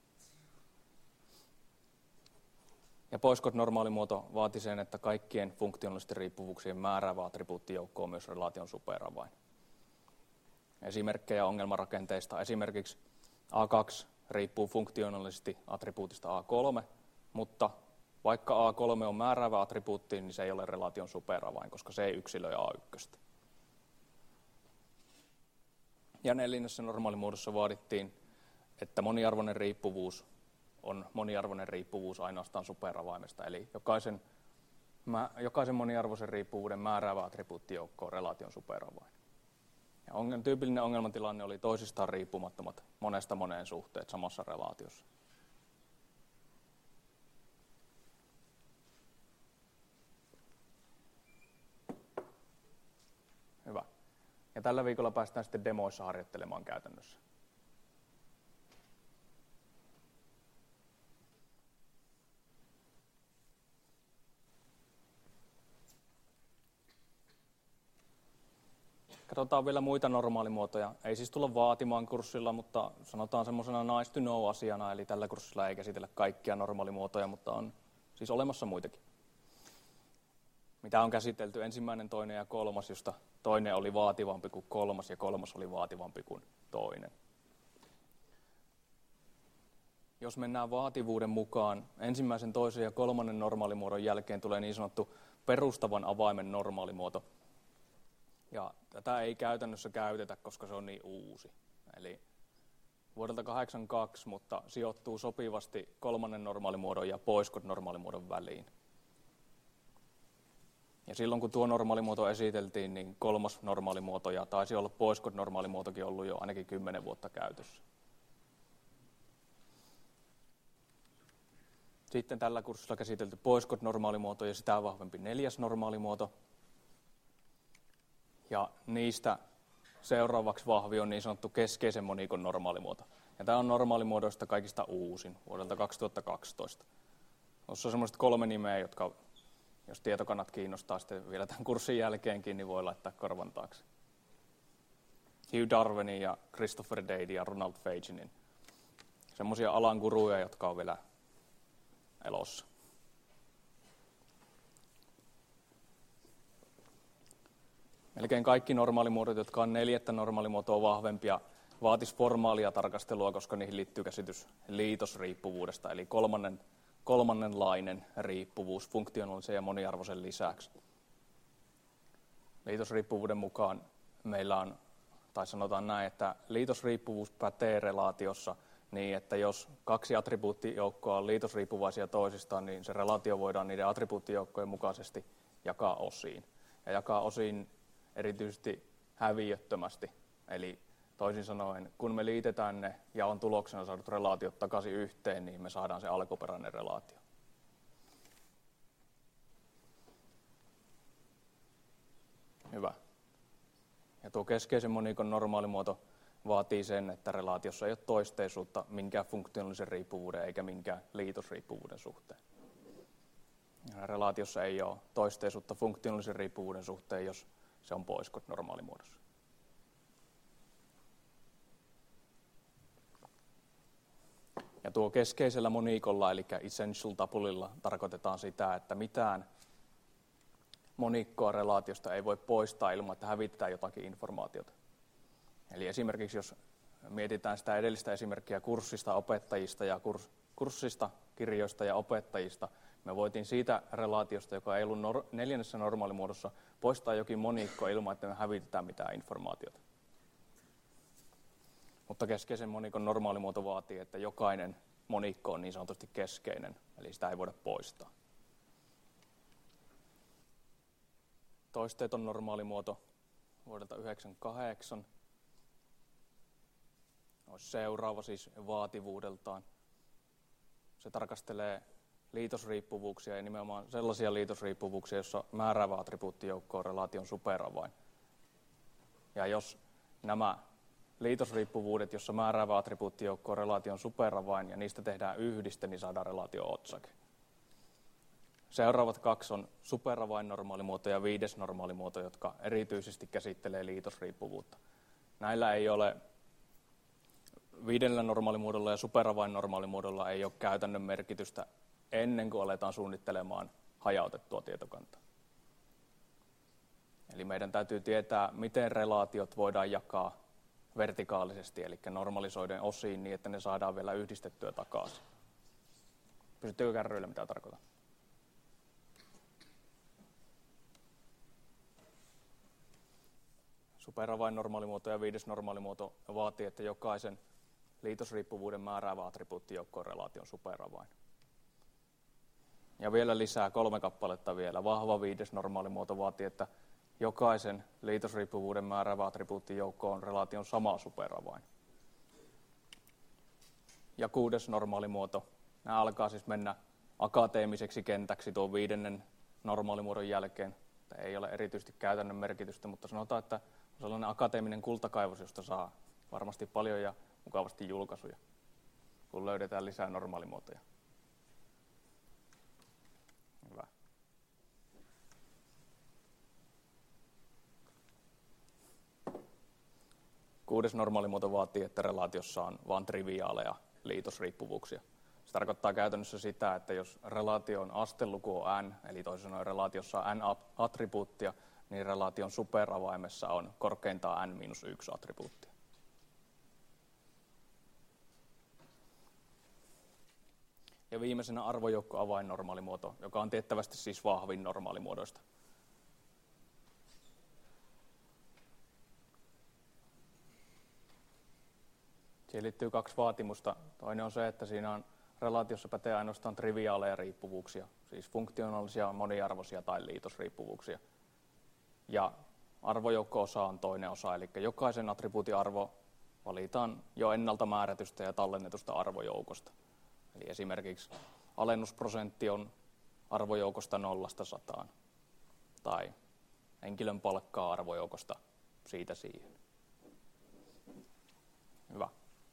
Ja poiskot normaalimuoto vaati sen, että kaikkien funktionaalisten riippuvuuksien määräävä attribuuttijoukko on myös relaation superavain. Esimerkkejä ongelmarakenteista. Esimerkiksi A kaksi riippuu funktionaalisesti attribuutista A kolme, mutta vaikka A kolme on määräävä attribuutti, niin se ei ole relaation superavain, koska se ei yksilöi A yksi. Ja neljännessä normaalimuodossa vaadittiin, että moniarvoinen riippuvuus on moniarvoinen riippuvuus ainoastaan superavaimesta, eli jokaisen, mä, jokaisen moniarvoisen riippuvuuden määräävä attribuuttijoukko on relaation superavain. Ja ongelma, tyypillinen ongelmatilanne oli toisistaan riippumattomat monesta moneen suhteet samassa relaatiossa. Hyvä. Ja tällä viikolla päästään sitten demoissa harjoittelemaan käytännössä. Katsotaan vielä muita normaalimuotoja. Ei siis tulla vaatimaan kurssilla, mutta sanotaan semmoisena nice to know asiana, eli tällä kurssilla ei käsitellä kaikkia normaalimuotoja, mutta on siis olemassa muitakin. Mitä on käsitelty? Ensimmäinen, toinen ja kolmas, josta toinen oli vaativampi kuin kolmas ja kolmas oli vaativampi kuin toinen. Jos mennään vaativuuden mukaan, ensimmäisen, toisen ja kolmannen normaalimuodon jälkeen tulee niin sanottu perustavan avaimen normaalimuoto. Ja tätä ei käytännössä käytetä, koska se on niin uusi. Eli vuodelta kahdeksankymmentäkaksi, mutta sijoittuu sopivasti kolmannen normaalimuodon ja poiskot normaalimuodon väliin. Ja silloin kun tuo normaalimuoto esiteltiin, niin kolmas normaalimuoto ja taisi olla poiskot normaalimuotokin ollut jo ainakin kymmenen vuotta käytössä. Sitten tällä kurssilla käsitelty poiskot normaalimuoto ja sitä vahvempi neljäs normaalimuoto. Ja niistä seuraavaksi vahvi on niin sanottu keskeisen monikon normaalimuoto. Ja tämä on normaalimuodoista kaikista uusin vuodelta kaksituhattakaksitoista. Tuossa on semmoiset kolme nimeä, jotka, jos tietokannat kiinnostaa sitten vielä tämän kurssin jälkeenkin, niin voi laittaa korvan taakse. Hugh Darwinin ja Christopher Dade ja Ronald Fagenin. Semmoisia alan guruja, jotka on vielä elossa. Melkein kaikki normaalimuodot, jotka on neljättä normaalimuotoa vahvempia, vaatis formaalia tarkastelua, koska niihin liittyy käsitys liitosriippuvuudesta, eli kolmannen, kolmannenlainen riippuvuus funktionaalisen ja moniarvoisen lisäksi. Liitosriippuvuuden mukaan meillä on, tai sanotaan näin, että liitosriippuvuus pätee relaatiossa niin, että jos kaksi attribuuttijoukkoa on liitosriippuvaisia toisistaan, niin se relaatio voidaan niiden attribuuttijoukkojen mukaisesti jakaa osiin. Ja jakaa osiin erityisesti häviöttömästi. Eli toisin sanoen, kun me liitetään ne ja on tuloksena saadut relaatiot takaisin yhteen, niin me saadaan se alkuperäinen relaatio. Hyvä. Ja tuo keskeisen monikon normaalimuoto vaatii sen, että relaatiossa ei ole toisteisuutta minkään funktionaalisen riippuvuuden eikä minkään liitosriippuvuuden suhteen. Ja relaatiossa ei ole toisteisuutta funktionaalisen riippuvuuden suhteen, jos se on poiskot normaalimuodossa. Ja tuo keskeisellä monikolla, eli essential tupleilla, tarkoitetaan sitä, että mitään monikkoa relaatiosta ei voi poistaa ilman, että hävitetään jotakin informaatiota. Eli esimerkiksi jos mietitään sitä edellistä esimerkkiä kurssista, opettajista ja kurs, kurssista, kirjoista ja opettajista, me voitiin siitä relaatiosta, joka ei ollut nor- neljännessä normaalimuodossa, poistaa jokin monikko ilman, että me hävitetään mitään informaatiota. Mutta keskeisen monikon normaalimuoto vaatii, että jokainen monikko on niin sanotusti keskeinen, eli sitä ei voida poistaa. Toisteeton normaalimuoto vuodelta yhdeksänkymmentäkahdeksan olisi seuraava siis vaativuudeltaan. Se tarkastelee liitosriippuvuuksia ja nimenomaan sellaisia liitosriippuvuuksia, joissa määräävä attribuuttijoukko on relaation superavain. Ja jos nämä liitosriippuvuudet, jossa määräävä attribuuttijoukko on relaation superavain ja niistä tehdään yhdiste, niin saadaan relaatio-otsake. Seuraavat kaksi on superavain normaalimuoto ja viides normaalimuoto, jotka erityisesti käsittelee liitosriippuvuutta. Näillä ei ole, viidellä normaalimuodolla ja superavain normaalimuodolla ei ole käytännön merkitystä ennen kuin aletaan suunnittelemaan hajautettua tietokantaa. Eli meidän täytyy tietää, miten relaatiot voidaan jakaa vertikaalisesti, eli normalisoiden osiin niin, että ne saadaan vielä yhdistettyä takaisin. Pysyttekö kärryillä, mitä tarkoitan? Superavain normaalimuoto ja viides normaalimuoto vaatii, että jokaisen liitosriippuvuuden määräävä attribuuttijoukko on relaation superavain. Ja vielä lisää kolme kappaletta vielä. Vahva viides normaalimuoto vaatii, että jokaisen liitosriippuvuuden määräävä attribuuttijoukko on relaation sama superavain. Ja kuudes normaalimuoto. Nämä alkaa siis mennä akateemiseksi kentäksi tuon viidennen normaalimuodon jälkeen. Tämä ei ole erityisesti käytännön merkitystä, mutta sanotaan, että on sellainen akateeminen kultakaivos, josta saa varmasti paljon ja mukavasti julkaisuja, kun löydetään lisää normaalimuotoja. Hyvä. Kuudes normaalimuoto vaatii, että relaatiossa on vain triviaaleja liitosriippuvuuksia. Se tarkoittaa käytännössä sitä, että jos relaation asteluku on n, eli toisin sanoen relaatiossa on n attribuuttia, niin relaation superavaimessa on korkeintaan n miinus yksi attribuuttia. Ja viimeisenä arvojoukko avainnormaalimuoto, joka on tiettävästi siis vahvin normaalimuodoista. Siihen liittyy kaksi vaatimusta. Toinen on se, että siinä on relaatiossa pätee ainoastaan triviaaleja riippuvuuksia, siis funktionaalisia, moniarvoisia tai liitosriippuvuuksia. Ja arvojoukko-osa on toinen osa, eli jokaisen attribuutin arvo valitaan jo ennalta määrätystä ja tallennetusta arvojoukosta. Eli esimerkiksi alennusprosentti on arvojoukosta nollasta sataan, tai henkilön palkkaa arvojoukosta siitä siihen. Hyvä.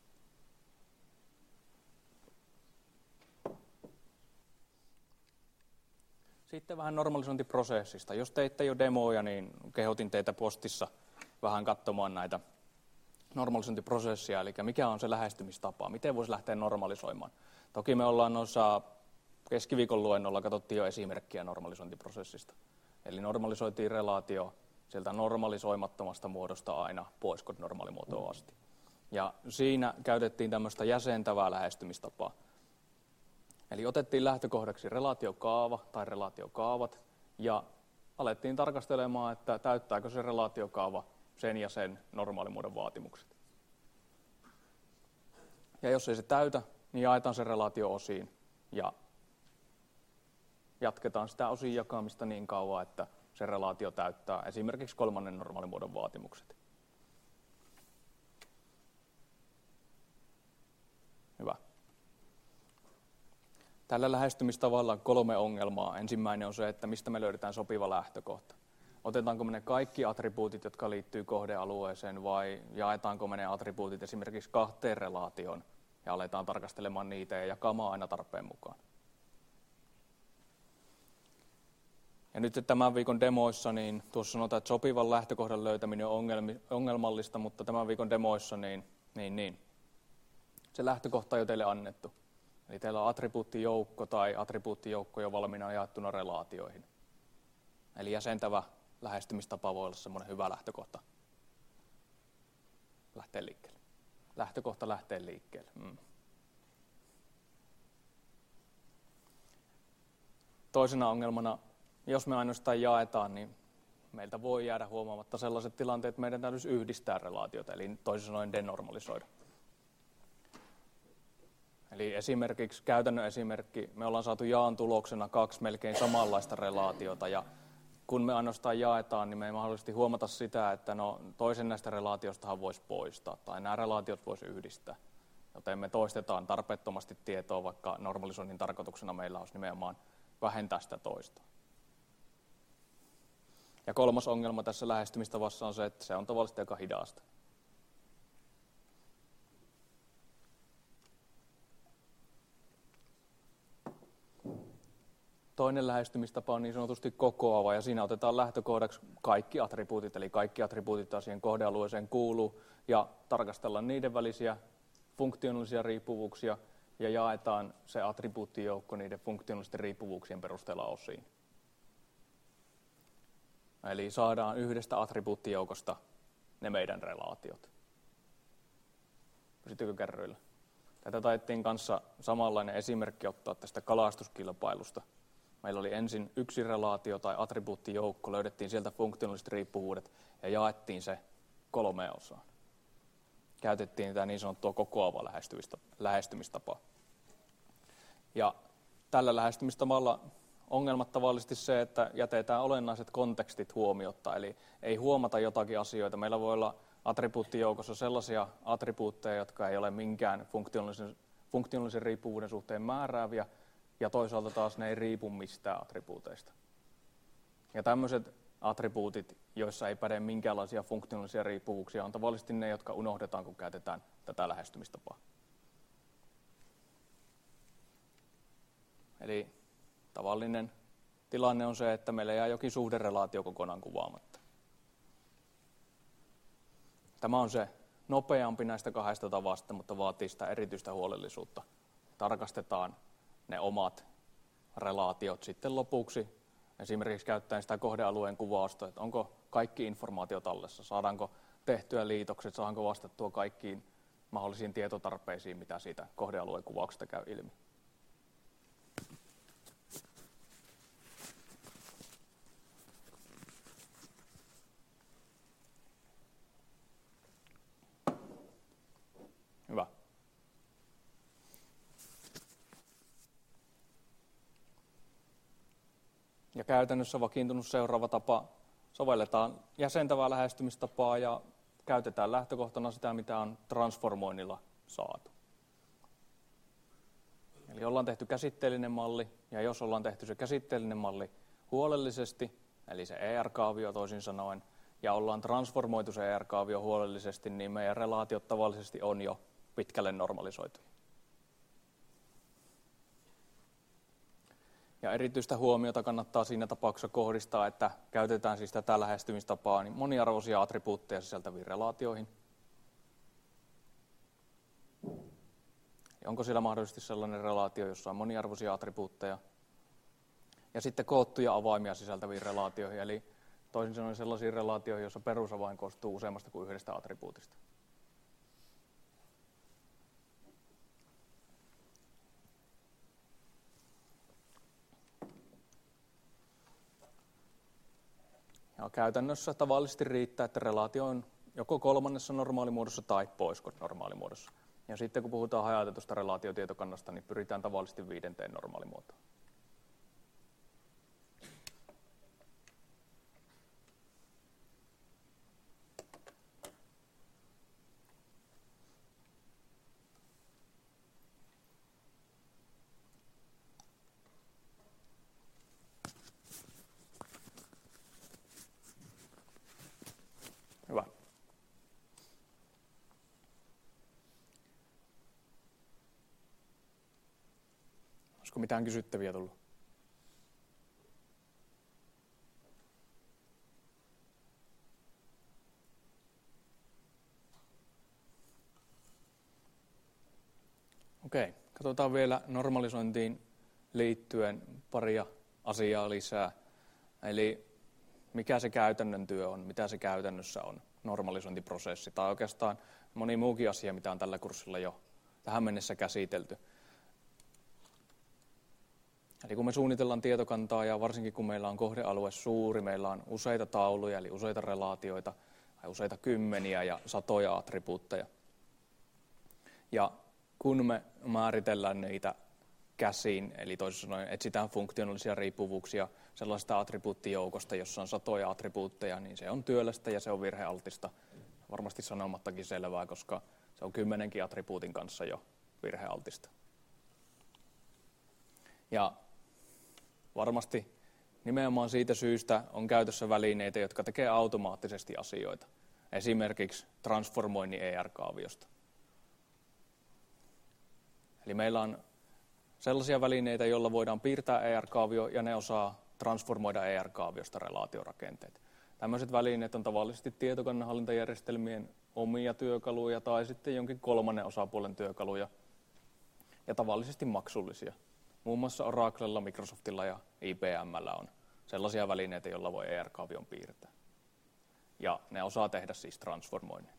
Sitten vähän normalisointiprosessista. Jos teitte jo demoja, niin kehotin teitä postissa vähän katsomaan näitä normalisointiprosessia, eli mikä on se lähestymistapa, miten voisi lähteä normalisoimaan. Toki me ollaan noissa keskiviikon luennolla katsottiin jo esimerkkiä normalisointiprosessista. Eli normalisoitiin relaatio sieltä normalisoimattomasta muodosta aina pois normaalimuotoon asti. Ja siinä käytettiin tämmöistä jäsentävää lähestymistapaa. Eli otettiin lähtökohdaksi relaatiokaava tai relaatiokaavat ja alettiin tarkastelemaan, että täyttääkö se relaatiokaava sen ja sen normaalimuodon vaatimukset. Ja jos ei se täytä, niin jaetaan se relaatio osiin ja jatketaan sitä osiin jakamista niin kauan, että se relaatio täyttää esimerkiksi kolmannen normaalimuodon vaatimukset. Hyvä. Tällä lähestymistavalla on kolme ongelmaa. Ensimmäinen on se, että mistä me löydetään sopiva lähtökohta. Otetaanko me ne kaikki attribuutit, jotka liittyy kohdealueeseen, vai jaetaanko me ne attribuutit esimerkiksi kahteen relaatioon ja aletaan tarkastelemaan niitä ja jakamaan aina tarpeen mukaan. Ja nyt tämän viikon demoissa, niin tuossa sanotaan, että sopivan lähtökohdan löytäminen on ongelmallista, mutta tämän viikon demoissa niin, niin, niin. se lähtökohta on jo teille annettu. Eli teillä on attribuuttijoukko tai attribuuttijoukko jo valmiina jaettuna relaatioihin. Eli jäsentävä lähestymistapa voi olla semmoinen hyvä lähtökohta lähteä liikkeelle. Lähtökohta lähtee liikkeelle. Mm. Toisena ongelmana, jos me ainoastaan jaetaan, niin meiltä voi jäädä huomaamatta sellaiset tilanteet, että meidän täytyisi yhdistää relaatiota, eli toisin sanoen denormalisoida. Eli esimerkiksi käytännön esimerkki, me ollaan saatu jaan tuloksena kaksi melkein samanlaista relaatiota, ja kun me ainoastaan jaetaan, niin me ei mahdollisesti huomata sitä, että no, toisen näistä relaatiostahan voisi poistaa, tai nämä relaatiot voisi yhdistää. Joten me toistetaan tarpeettomasti tietoa, vaikka normalisoinnin tarkoituksena meillä olisi nimenomaan vähentää sitä toista. Ja kolmas ongelma tässä lähestymistavassa on se, että se on tavallisesti aika hidasta. Toinen lähestymistapa on niin sanotusti kokoava, ja siinä otetaan lähtökohdaksi kaikki attribuutit, eli kaikki attribuutit siihen kohdealueeseen kuuluu, ja tarkastellaan niiden välisiä funktionaalisia riippuvuuksia, ja jaetaan se attribuuttijoukko niiden funktionaalisten riippuvuuksien perusteella osiin. Eli saadaan yhdestä attribuuttijoukosta ne meidän relaatiot. Pysyttekö kärryillä? Tätä taidettiin kanssa samanlainen esimerkki ottaa tästä kalastuskilpailusta. Meillä oli ensin yksi relaatio tai attribuuttijoukko, löydettiin sieltä funktionaaliset riippuvuudet ja jaettiin se kolmeen osaan. Käytettiin tätä niin sanottua kokoavaa lähestymistapaa. Ja tällä lähestymistavalla ongelmat tavallisesti se, että jätetään olennaiset kontekstit huomiotta, eli ei huomata jotakin asioita. Meillä voi olla attribuuttijoukossa sellaisia attribuutteja, jotka ei ole minkään funktionaalisen, funktionaalisen riippuvuuden suhteen määrääviä, ja toisaalta taas ne ei riipu mistään attribuuteista. Ja tämmöiset attribuutit, joissa ei päde minkäänlaisia funktionaalisia riippuvuuksia, on tavallisesti ne, jotka unohdetaan, kun käytetään tätä lähestymistapaa. Eli tavallinen tilanne on se, että meillä jää jokin suhderelaatio kokonaan kuvaamatta. Tämä on se nopeampi näistä kahdesta tavasta, mutta vaatii sitä erityistä huolellisuutta. Tarkastetaan ne omat relaatiot sitten lopuksi, esimerkiksi käyttäen sitä kohdealueen kuvausta, että onko kaikki informaatio tallessa, saadaanko tehtyä liitokset, saadaanko vastattua kaikkiin mahdollisiin tietotarpeisiin, mitä siitä kohdealueen kuvauksesta käy ilmi. Hyvä. Ja käytännössä vakiintunut seuraava tapa, sovelletaan jäsentävää lähestymistapaa ja käytetään lähtökohtana sitä, mitä on transformoinnilla saatu. Eli ollaan tehty käsitteellinen malli, ja jos ollaan tehty se käsitteellinen malli huolellisesti, eli se E R-kaavio toisin sanoen, ja ollaan transformoitu se E R-kaavio huolellisesti, niin meidän relaatiot tavallisesti on jo pitkälle normalisoitu. Ja erityistä huomiota kannattaa siinä tapauksessa kohdistaa, että käytetään siis tätä lähestymistapaa niin moniarvoisia attribuutteja sisältäviin relaatioihin. Ja onko siellä mahdollisesti sellainen relaatio, jossa on moniarvoisia attribuutteja? Ja sitten koottuja avaimia sisältäviin relaatioihin, eli toisin sanoen sellaisiin relaatioihin, joissa perusavain koostuu useammasta kuin yhdestä attribuutista. Ja käytännössä tavallisesti riittää, että relaatio on joko kolmannessa normaalimuodossa tai pois normaalimuodossa. Ja sitten kun puhutaan hajautetusta relaatiotietokannasta, niin pyritään tavallisesti viidenteen normaalimuotoon. Hyvä. Olisiko mitään kysyttäviä tullut? Okei, katsotaan vielä normalisointiin liittyen paria asiaa lisää. Eli mikä se käytännön työ on, mitä se käytännössä on, normalisointiprosessi, tai oikeastaan moni muukin asia, mitä on tällä kurssilla jo tähän mennessä käsitelty. Eli kun me suunnitellaan tietokantaa, ja varsinkin kun meillä on kohdealue suuri, meillä on useita tauluja, eli useita relaatioita, tai useita kymmeniä ja satoja attribuutteja. Ja kun me määritellään niitä käsiin, eli toisin sanoen etsitään funktionaalisia riippuvuuksia sellaista attribuuttijoukosta, jossa on satoja attribuutteja, niin se on työlästä ja se on virhealtista. Varmasti sanomattakin selvää, koska se on kymmenenkin attribuutin kanssa jo virhealtista. Ja varmasti nimenomaan siitä syystä on käytössä välineitä, jotka tekee automaattisesti asioita. Esimerkiksi transformoinnin E R-kaaviosta. Eli meillä on sellaisia välineitä, joilla voidaan piirtää E R-kaavio ja ne osaa transformoida E R-kaaviosta relaatiorakenteet. Tällaiset välineet on tavallisesti tietokannanhallintajärjestelmien omia työkaluja tai sitten jonkin kolmannen osapuolen työkaluja ja tavallisesti maksullisia. Muun muassa Oraclella, Microsoftilla ja I B M:llä on sellaisia välineitä, joilla voi E R-kaavion piirtää. Ja ne osaa tehdä siis transformoinnin.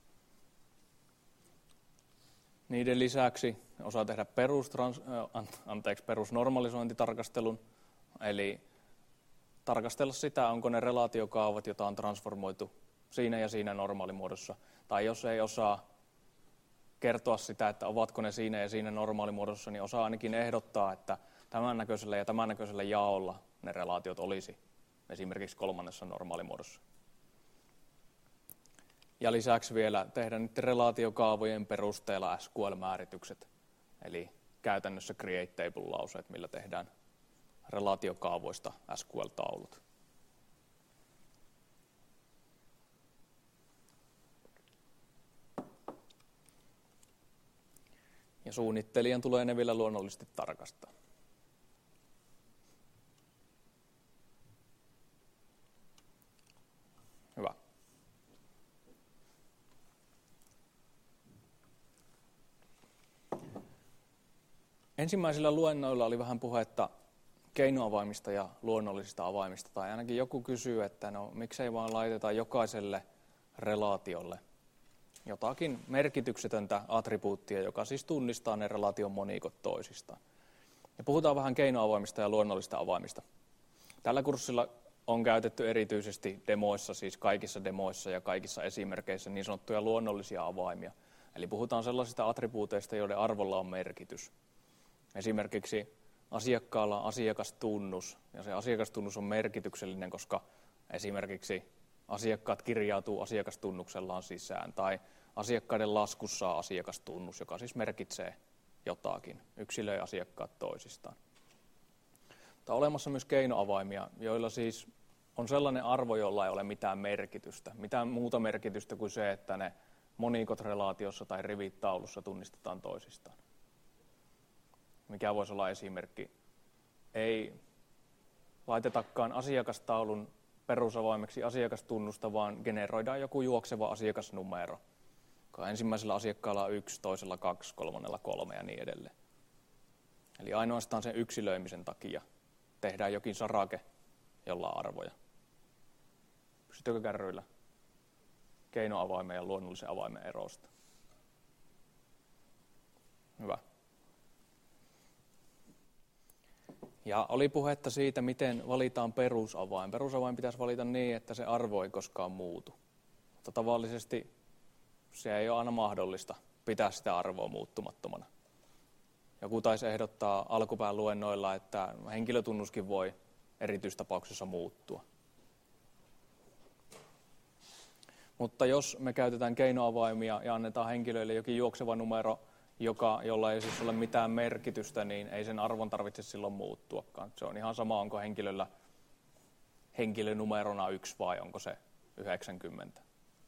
Niiden lisäksi osaa tehdä perustrans, anteeksi, perusnormalisointitarkastelun, eli tarkastella sitä, onko ne relaatiokaavat, joita on transformoitu siinä ja siinä normaalimuodossa. Tai jos ei osaa kertoa sitä, että ovatko ne siinä ja siinä normaalimuodossa, niin osaa ainakin ehdottaa, että tämän näköisellä ja tämän näköisellä jaolla ne relaatiot olisi esimerkiksi kolmannessa normaalimuodossa. Ja lisäksi vielä tehdä niiden relaatiokaavojen perusteella S Q L-määritykset, eli käytännössä create table-lauseet, millä tehdään relaatiokaavoista S Q L-taulut. Ja suunnittelijan tulee ne vielä luonnollisesti tarkastaa. Hyvä. Ensimmäisillä luennoilla oli vähän puhetta keinoavaimista ja luonnollisista avaimista. Tai ainakin joku kysyy, että no miksei vaan laiteta jokaiselle relaatiolle jotakin merkityksetöntä attribuuttia, joka siis tunnistaa ne relaation monikot toisistaan. Ja puhutaan vähän keinoavaimista ja luonnollisista avaimista. Tällä kurssilla on käytetty erityisesti demoissa, siis kaikissa demoissa ja kaikissa esimerkkeissä niin sanottuja luonnollisia avaimia. Eli puhutaan sellaisista attribuuteista, joiden arvolla on merkitys. Esimerkiksi asiakkaalla on asiakastunnus, ja se asiakastunnus on merkityksellinen, koska esimerkiksi asiakkaat kirjautuu asiakastunnuksellaan sisään, tai asiakkaiden laskussa on asiakastunnus, joka siis merkitsee jotakin, yksilöi asiakkaat toisistaan. Mutta on olemassa myös keinoavaimia, joilla siis on sellainen arvo, jolla ei ole mitään merkitystä, mitään muuta merkitystä kuin se, että ne monikot relaatiossa tai rivit taulussa tunnistetaan toisistaan. Mikä voisi olla esimerkki? Ei laitetakaan asiakastaulun perusavaimeksi asiakastunnusta, vaan generoidaan joku juokseva asiakasnumero. Ensimmäisellä asiakkaalla on yksi, toisella kaksi, kolmannella kolme ja niin edelleen. Eli ainoastaan sen yksilöimisen takia tehdään jokin sarake, jolla on arvoja. Pystyttekö kärryillä keinoavaimen ja luonnollisen avaimen erosta? Hyvä. Ja oli puhetta siitä, miten valitaan perusavain. Perusavain pitäisi valita niin, että se arvo ei koskaan muutu. Mutta tavallisesti se ei ole aina mahdollista pitää sitä arvoa muuttumattomana. Joku taisi ehdottaa alkupään luennoilla, että henkilötunnuskin voi erityistapauksessa muuttua. Mutta jos me käytetään keinoavaimia ja annetaan henkilöille jokin juokseva numero, joka, jolla ei siis ole mitään merkitystä, niin ei sen arvon tarvitse silloin muuttuakaan. Se on ihan sama, onko henkilöllä henkilönumerona yksi vai onko se yhdeksänkymmentä.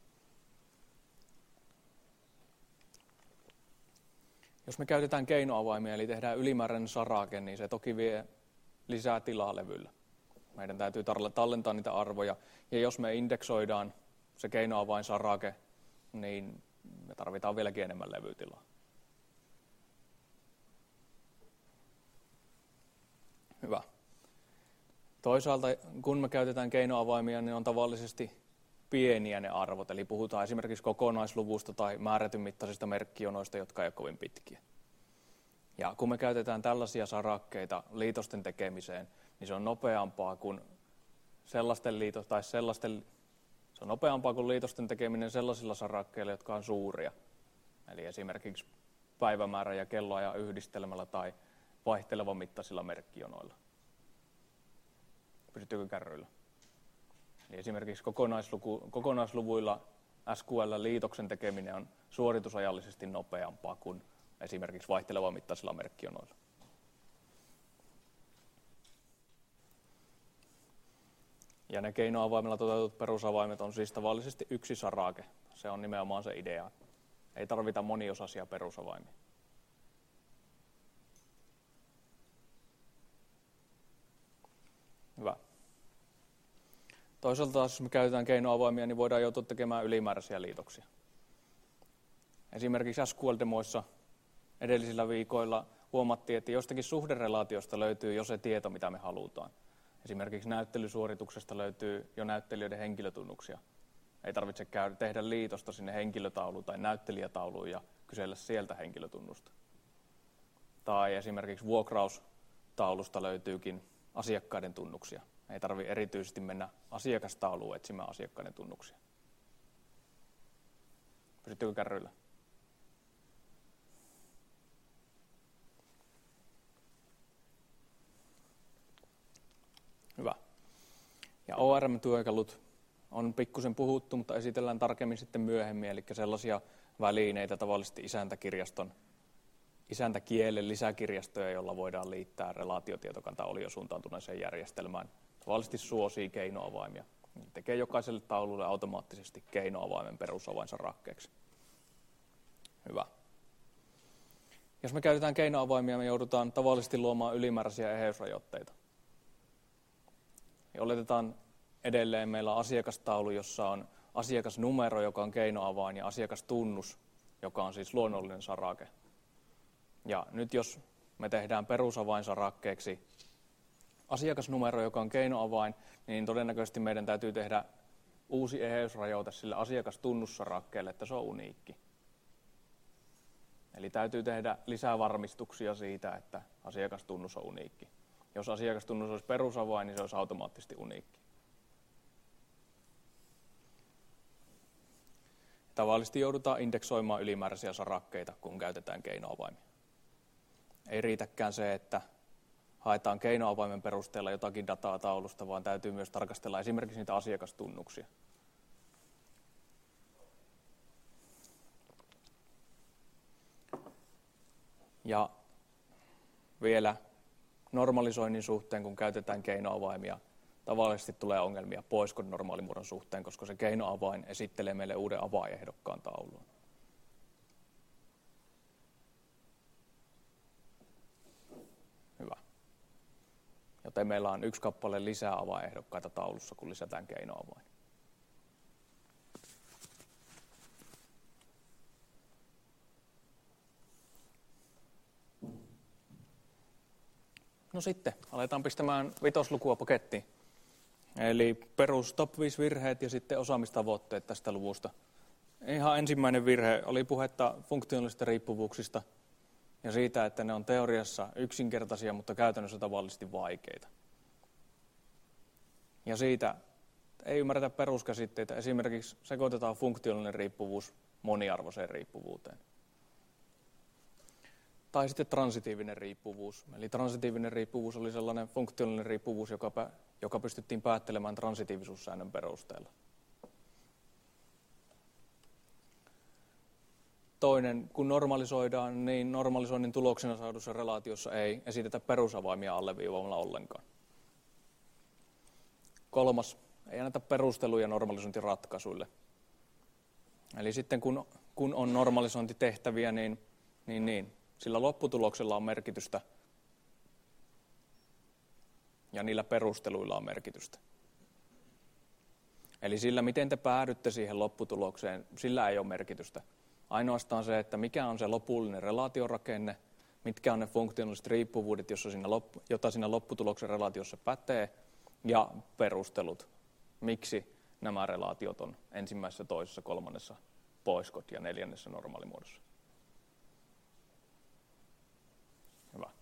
Jos me käytetään keinoavaimia, eli tehdään ylimääräinen sarake, niin se toki vie lisää tilaa levyllä. Meidän täytyy tallentaa niitä arvoja, ja jos me indeksoidaan se keinoavain sarake, niin me tarvitaan vieläkin enemmän levytilaa. Hyvä. Toisaalta, kun me käytetään keinoavaimia, niin on tavallisesti pieniä ne arvot, eli puhutaan esimerkiksi kokonaisluvusta tai määrätyn mittaisista merkkionoista, jotka ei ole kovin pitkiä. Ja kun me käytetään tällaisia sarakkeita liitosten tekemiseen, niin se on nopeampaa kuin sellaisten liitos, tai sellaisten, se on nopeampaa kuin liitosten tekeminen sellaisilla sarakkeilla, jotka on suuria. Eli esimerkiksi päivämäärä ja kelloajan yhdistelmällä tai vaihtelevan mittaisilla merkkionoilla. Pysyttekö kärryillä? Eli esimerkiksi kokonaisluku, kokonaisluvuilla S Q L-liitoksen tekeminen on suoritusajallisesti nopeampaa kuin esimerkiksi vaihtelevan mittaisilla merkkionoilla. Ja ne keinoavaimella toteutetut perusavaimet on siis tavallisesti yksi sarake. Se on nimenomaan se idea. Ei tarvita moniosaisia perusavaimia. Hyvä. Toisaalta taas, jos me käytetään keinoavaimia, niin voidaan joutua tekemään ylimääräisiä liitoksia. Esimerkiksi S Q L-demoissa edellisillä viikoilla huomattiin, että jostakin suhderelaatiosta löytyy jo se tieto, mitä me halutaan. Esimerkiksi näyttelysuorituksesta löytyy jo näyttelijöiden henkilötunnuksia. Ei tarvitse käydä, tehdä liitosta sinne henkilötauluun tai näyttelijätauluun ja kysellä sieltä henkilötunnusta. Tai esimerkiksi vuokraustaulusta löytyykin asiakkaiden tunnuksia. Ei tarvitse erityisesti mennä asiakastauluun etsimään asiakkaiden tunnuksia. Pysyttekö kärryillä? Hyvä. Ja O R M-työkalut on pikkusen puhuttu, mutta esitellään tarkemmin sitten myöhemmin, eli sellaisia välineitä, tavallisesti isäntäkirjaston, isäntäkielen lisäkirjastoja, joilla voidaan liittää relaatiotietokanta oliosuuntautuneeseen järjestelmään. Tavallisesti suosii keinoavaimia. Tekee jokaiselle taululle automaattisesti keinoavaimen perusavainsarakkeeksi. Hyvä. Jos me käytetään keinoavaimia, me joudutaan tavallisesti luomaan ylimääräisiä eheysrajoitteita. Ja oletetaan edelleen meillä on asiakastaulu, jossa on asiakasnumero, joka on keinoavain, ja asiakastunnus, joka on siis luonnollinen sarake. Ja nyt jos me tehdään perusavainsarakkeeksi asiakasnumero, joka on keinoavain, niin todennäköisesti meidän täytyy tehdä uusi eheysrajoite sille asiakastunnusssarakkeelle, että se on uniikki. Eli täytyy tehdä lisää varmistuksia siitä, että asiakastunnus on uniikki. Jos asiakastunnus olisi perusavain, niin se olisi automaattisesti uniikki. Tavallisesti joudutaan indeksoimaan ylimääräisiä sarakkeita, kun käytetään keinoavaimia. Ei riitäkään se, että haetaan keinoavaimen perusteella jotakin dataa taulusta, vaan täytyy myös tarkastella esimerkiksi niitä asiakastunnuksia. Ja vielä normalisoinnin suhteen, kun käytetään keinoavaimia, tavallisesti tulee ongelmia poiskon normaalimuodon suhteen, koska se keinoavain esittelee meille uuden avainehdokkaan tauluun. Hyvä. Joten meillä on yksi kappale lisää avainehdokkaita taulussa, kun lisätään keinoavain. No sitten, aletaan pistämään vitoslukua pakettiin. Eli perus top viisi virheet ja sitten osaamistavoitteet tästä luvusta. Ihan ensimmäinen virhe oli puhetta funktionaalisista riippuvuuksista ja siitä, että ne on teoriassa yksinkertaisia, mutta käytännössä tavallisesti vaikeita. Ja siitä ei ymmärretä peruskäsitteitä. Esimerkiksi sekoitetaan funktionaalinen riippuvuus moniarvoiseen riippuvuuteen. Tai sitten transitiivinen riippuvuus. Eli transitiivinen riippuvuus oli sellainen funktionaalinen riippuvuus, joka, joka pystyttiin päättelemään transitiivisuussäännön perusteella. Toinen, kun normalisoidaan, niin normalisoinnin tuloksena saadussa relaatiossa ei esitetä perusavaimia alleviivaamalla ollenkaan. Kolmas, ei anneta perusteluja normalisointiratkaisuille. Eli sitten kun, kun on normalisointitehtäviä, niin, niin, niin sillä lopputuloksella on merkitystä ja niillä perusteluilla on merkitystä. Eli sillä, miten te päädytte siihen lopputulokseen, sillä ei ole merkitystä. Ainoastaan se, että mikä on se lopullinen relaatiorakenne, mitkä on ne funktionaaliset riippuvuudet, joita siinä lopputuloksen relaatiossa pätee, ja perustelut, miksi nämä relaatiot on ensimmäisessä, toisessa, kolmannessa poiskot ja neljännessä normaalimuodossa. Hyvä.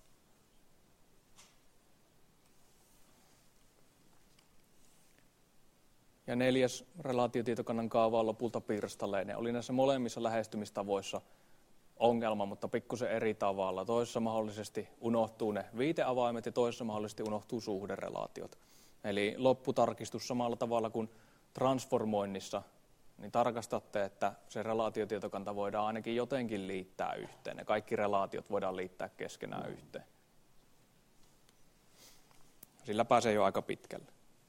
Ja neljäs relaatiotietokannan kaava on lopulta pirstaleinen. Oli näissä molemmissa lähestymistavoissa ongelma, mutta pikkusen eri tavalla. Toisessa mahdollisesti unohtuu ne viiteavaimet ja toisessa mahdollisesti unohtuu suhderelaatiot. Eli lopputarkistus samalla tavalla kuin transformoinnissa, niin tarkastatte, että se relaatiotietokanta voidaan ainakin jotenkin liittää yhteen. Ne kaikki relaatiot voidaan liittää keskenään yhteen. Sillä pääsee jo aika pitkälle.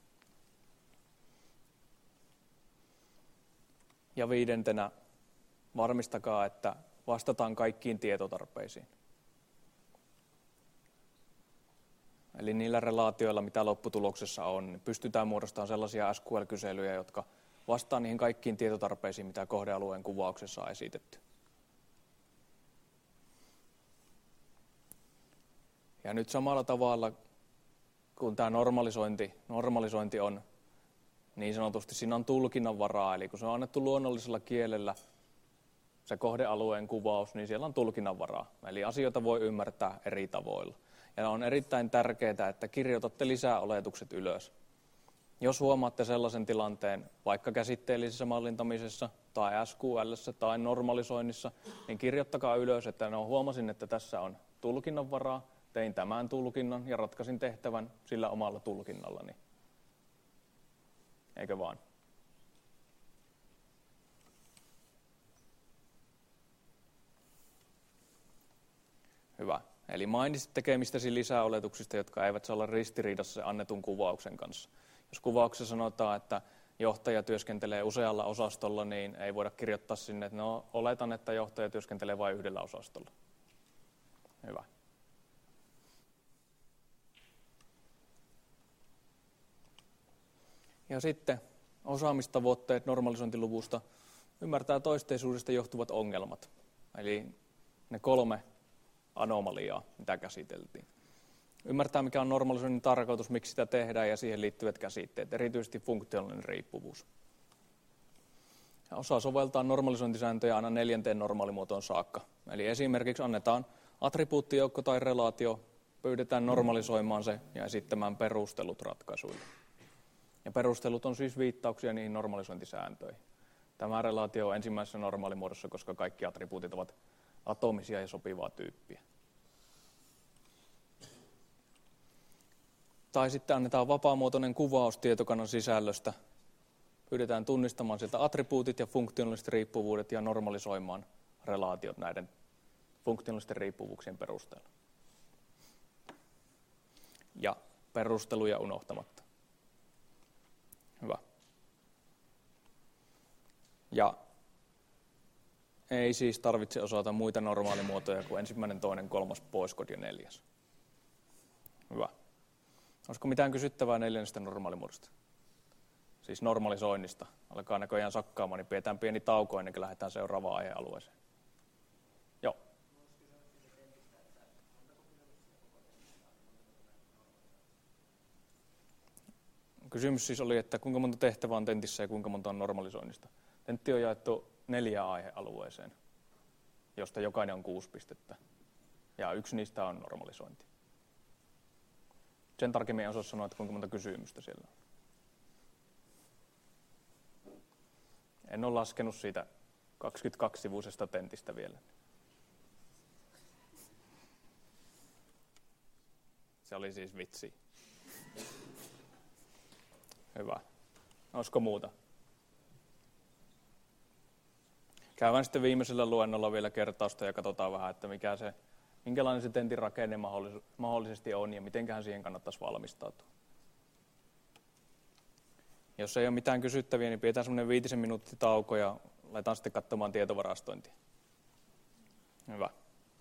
Ja viidentenä, varmistakaa, että vastataan kaikkiin tietotarpeisiin. Eli niillä relaatioilla, mitä lopputuloksessa on, niin pystytään muodostamaan sellaisia S Q L-kyselyjä, jotka vastaa niihin kaikkiin tietotarpeisiin, mitä kohdealueen kuvauksessa on esitetty. Ja nyt samalla tavalla, kun tämä normalisointi, normalisointi on niin sanotusti, siinä on tulkinnanvaraa, eli kun se on annettu luonnollisella kielellä se kohdealueen kuvaus, niin siellä on tulkinnanvaraa. Eli asioita voi ymmärtää eri tavoilla. Ja on erittäin tärkeää, että kirjoitatte lisää oletukset ylös. Jos huomaatte sellaisen tilanteen, vaikka käsitteellisessä mallintamisessa tai S Q L:ssä tai normalisoinnissa, niin kirjoittakaa ylös, että no, huomasin, että tässä on tulkinnanvaraa, tein tämän tulkinnan ja ratkaisin tehtävän sillä omalla tulkinnallani. Eikö vaan? Hyvä. Eli mainitsit tekemistäsi lisäoletuksista, jotka eivät saa olla ristiriidassa annetun kuvauksen kanssa. Jos kuvauksessa sanotaan, että johtaja työskentelee usealla osastolla, niin ei voida kirjoittaa sinne, että no, oletan, että johtaja työskentelee vain yhdellä osastolla. Hyvä. Ja sitten osaamistavoitteet normalisointiluvusta ymmärtää toisteisuudesta johtuvat ongelmat. Eli ne kolme anomaliaa, mitä käsiteltiin. Ymmärtää, mikä on normalisoinnin tarkoitus, miksi sitä tehdään ja siihen liittyvät käsitteet, erityisesti funktionaalinen riippuvuus. Ja osaa soveltaa normalisointisääntöjä aina neljänteen normaalimuotoon saakka. Eli esimerkiksi annetaan attribuuttijoukko tai relaatio, pyydetään normalisoimaan se ja esittämään perustelut ratkaisuille. Ja perustelut on siis viittauksia niihin normalisointisääntöihin. Tämä relaatio on ensimmäisessä normaalimuodossa, koska kaikki attribuutit ovat atomisia ja sopivaa tyyppiä. Tai sitten annetaan vapaamuotoinen kuvaus tietokannan sisällöstä. Pyydetään tunnistamaan sieltä attribuutit ja funktionaaliset riippuvuudet ja normalisoimaan relaatiot näiden funktionaalisten riippuvuuksien perusteella. Ja perusteluja unohtamatta. Hyvä. Ja ei siis tarvitse osata muita normaalimuotoja kuin ensimmäinen, toinen, kolmas, poiskod ja neljäs. Hyvä. Olisiko mitään kysyttävää neljännestä normaalimuodosta? Siis normalisoinnista. Alkaa näköjään sakkaamaan, niin pidetään pieni tauko ennen kuin lähdetään seuraavaan aihealueeseen. Joo. Kysymys siis oli, että kuinka monta tehtävää on tentissä ja kuinka monta on normalisoinnista. Tentti on jaettu neljään aihealueeseen, josta jokainen on kuusi pistettä. Ja yksi niistä on normalisointi. Sen tarkemmin en osaa sanoa, että kuinka monta kysymystä siellä on. En ole laskenut siitä kaksikymmentäkaksi-sivuisesta tentistä vielä. Se oli siis vitsi. Hyvä. Olisiko muuta? Käydään sitten viimeisellä luennolla vielä kertausta ja katsotaan vähän, että mikä se, minkälainen se tentin rakenne mahdollisesti on ja mitenköhän siihen kannattaisi valmistautua. Jos ei ole mitään kysyttäviä, niin pidetään semmoinen viitisen minuutin tauko ja laitetaan sitten katsomaan tietovarastointia. Hyvä.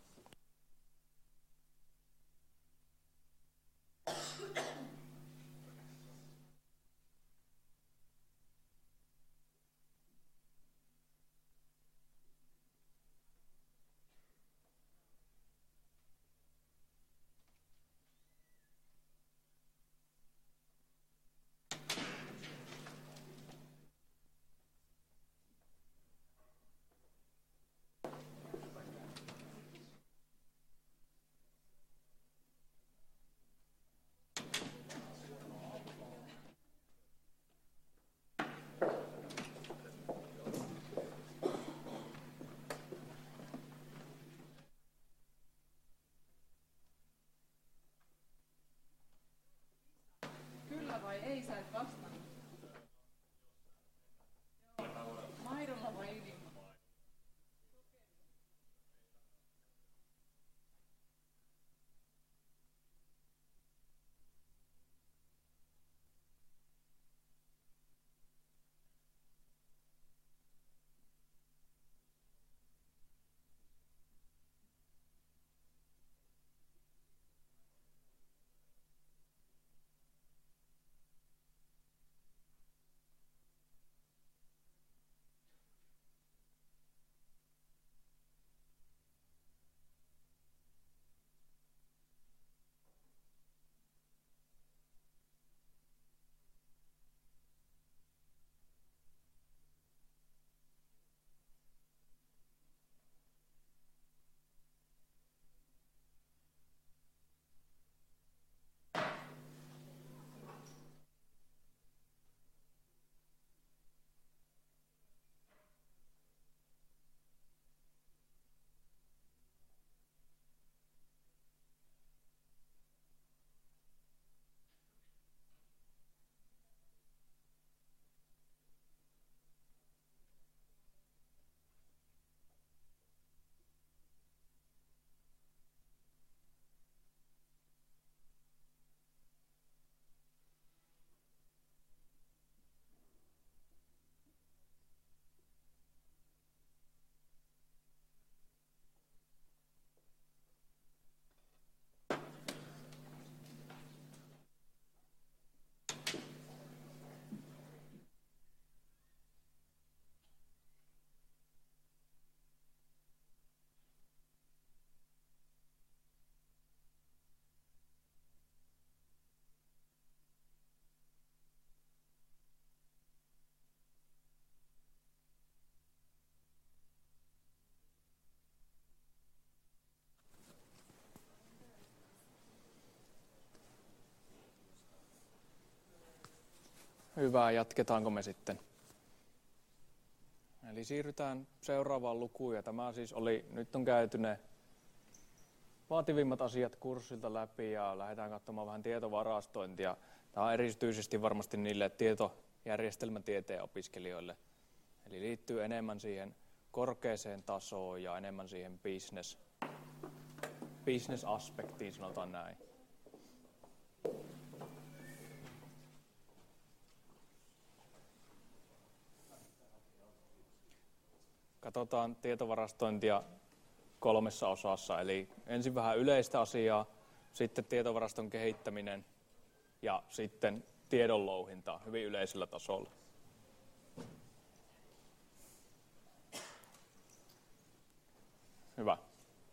Vai ei, sä et vastannut. Maidolla vai ydinvoimalla? Hyvä, jatketaanko me sitten? Eli siirrytään seuraavaan lukuun, ja tämä siis oli, nyt on käyty ne vaativimmat asiat kurssilta läpi, ja lähdetään katsomaan vähän tietovarastointia. Tämä on erityisesti varmasti niille tietojärjestelmätieteen opiskelijoille. Eli liittyy enemmän siihen korkeaseen tasoon ja enemmän siihen business, business-aspektiin, sanotaan näin. Katsotaan tietovarastointia kolmessa osassa, eli ensin vähän yleistä asiaa, sitten tietovaraston kehittäminen ja sitten tiedonlouhinta hyvin yleisellä tasolla. Hyvä.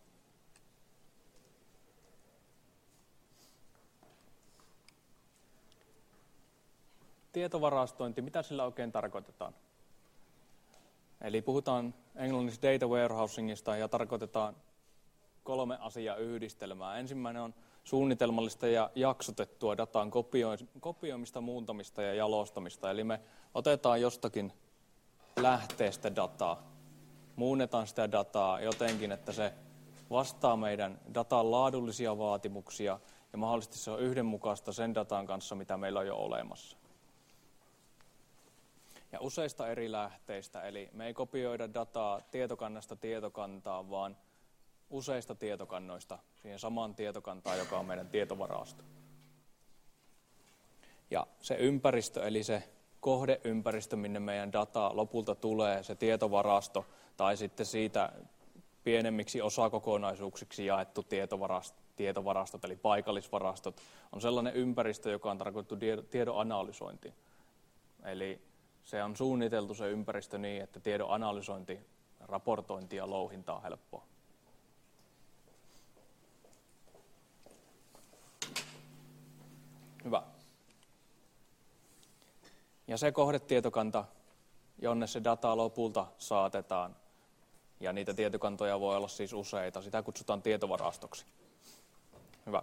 Tietovarastointi, mitä sillä oikein tarkoitetaan? Eli puhutaan englanniksi data warehousingista ja tarkoitetaan kolme asiaa yhdistelmää. Ensimmäinen on suunnitelmallista ja jaksotettua datan kopioimista, muuntamista ja jalostamista. Eli me otetaan jostakin lähteestä dataa, muunnetaan sitä dataa jotenkin, että se vastaa meidän datan laadullisia vaatimuksia ja mahdollisesti se on yhdenmukaista sen datan kanssa, mitä meillä on jo olemassa. Ja useista eri lähteistä, eli me ei kopioida dataa tietokannasta tietokantaan, vaan useista tietokannoista siihen samaan tietokantaan, joka on meidän tietovarasto. Ja se ympäristö, eli se kohdeympäristö, minne meidän data lopulta tulee, se tietovarasto, tai sitten siitä pienemmiksi osakokonaisuuksiksi jaettu tietovarastot, tietovarastot eli paikallisvarastot, on sellainen ympäristö, joka on tarkoitettu tiedon analysointiin. Eli se on suunniteltu se ympäristö niin, että tiedon analysointi, raportointi ja louhinta on helppoa. Hyvä. Ja se kohdetietokanta, jonne se data lopulta saatetaan, ja niitä tietokantoja voi olla siis useita, sitä kutsutaan tietovarastoksi. Hyvä.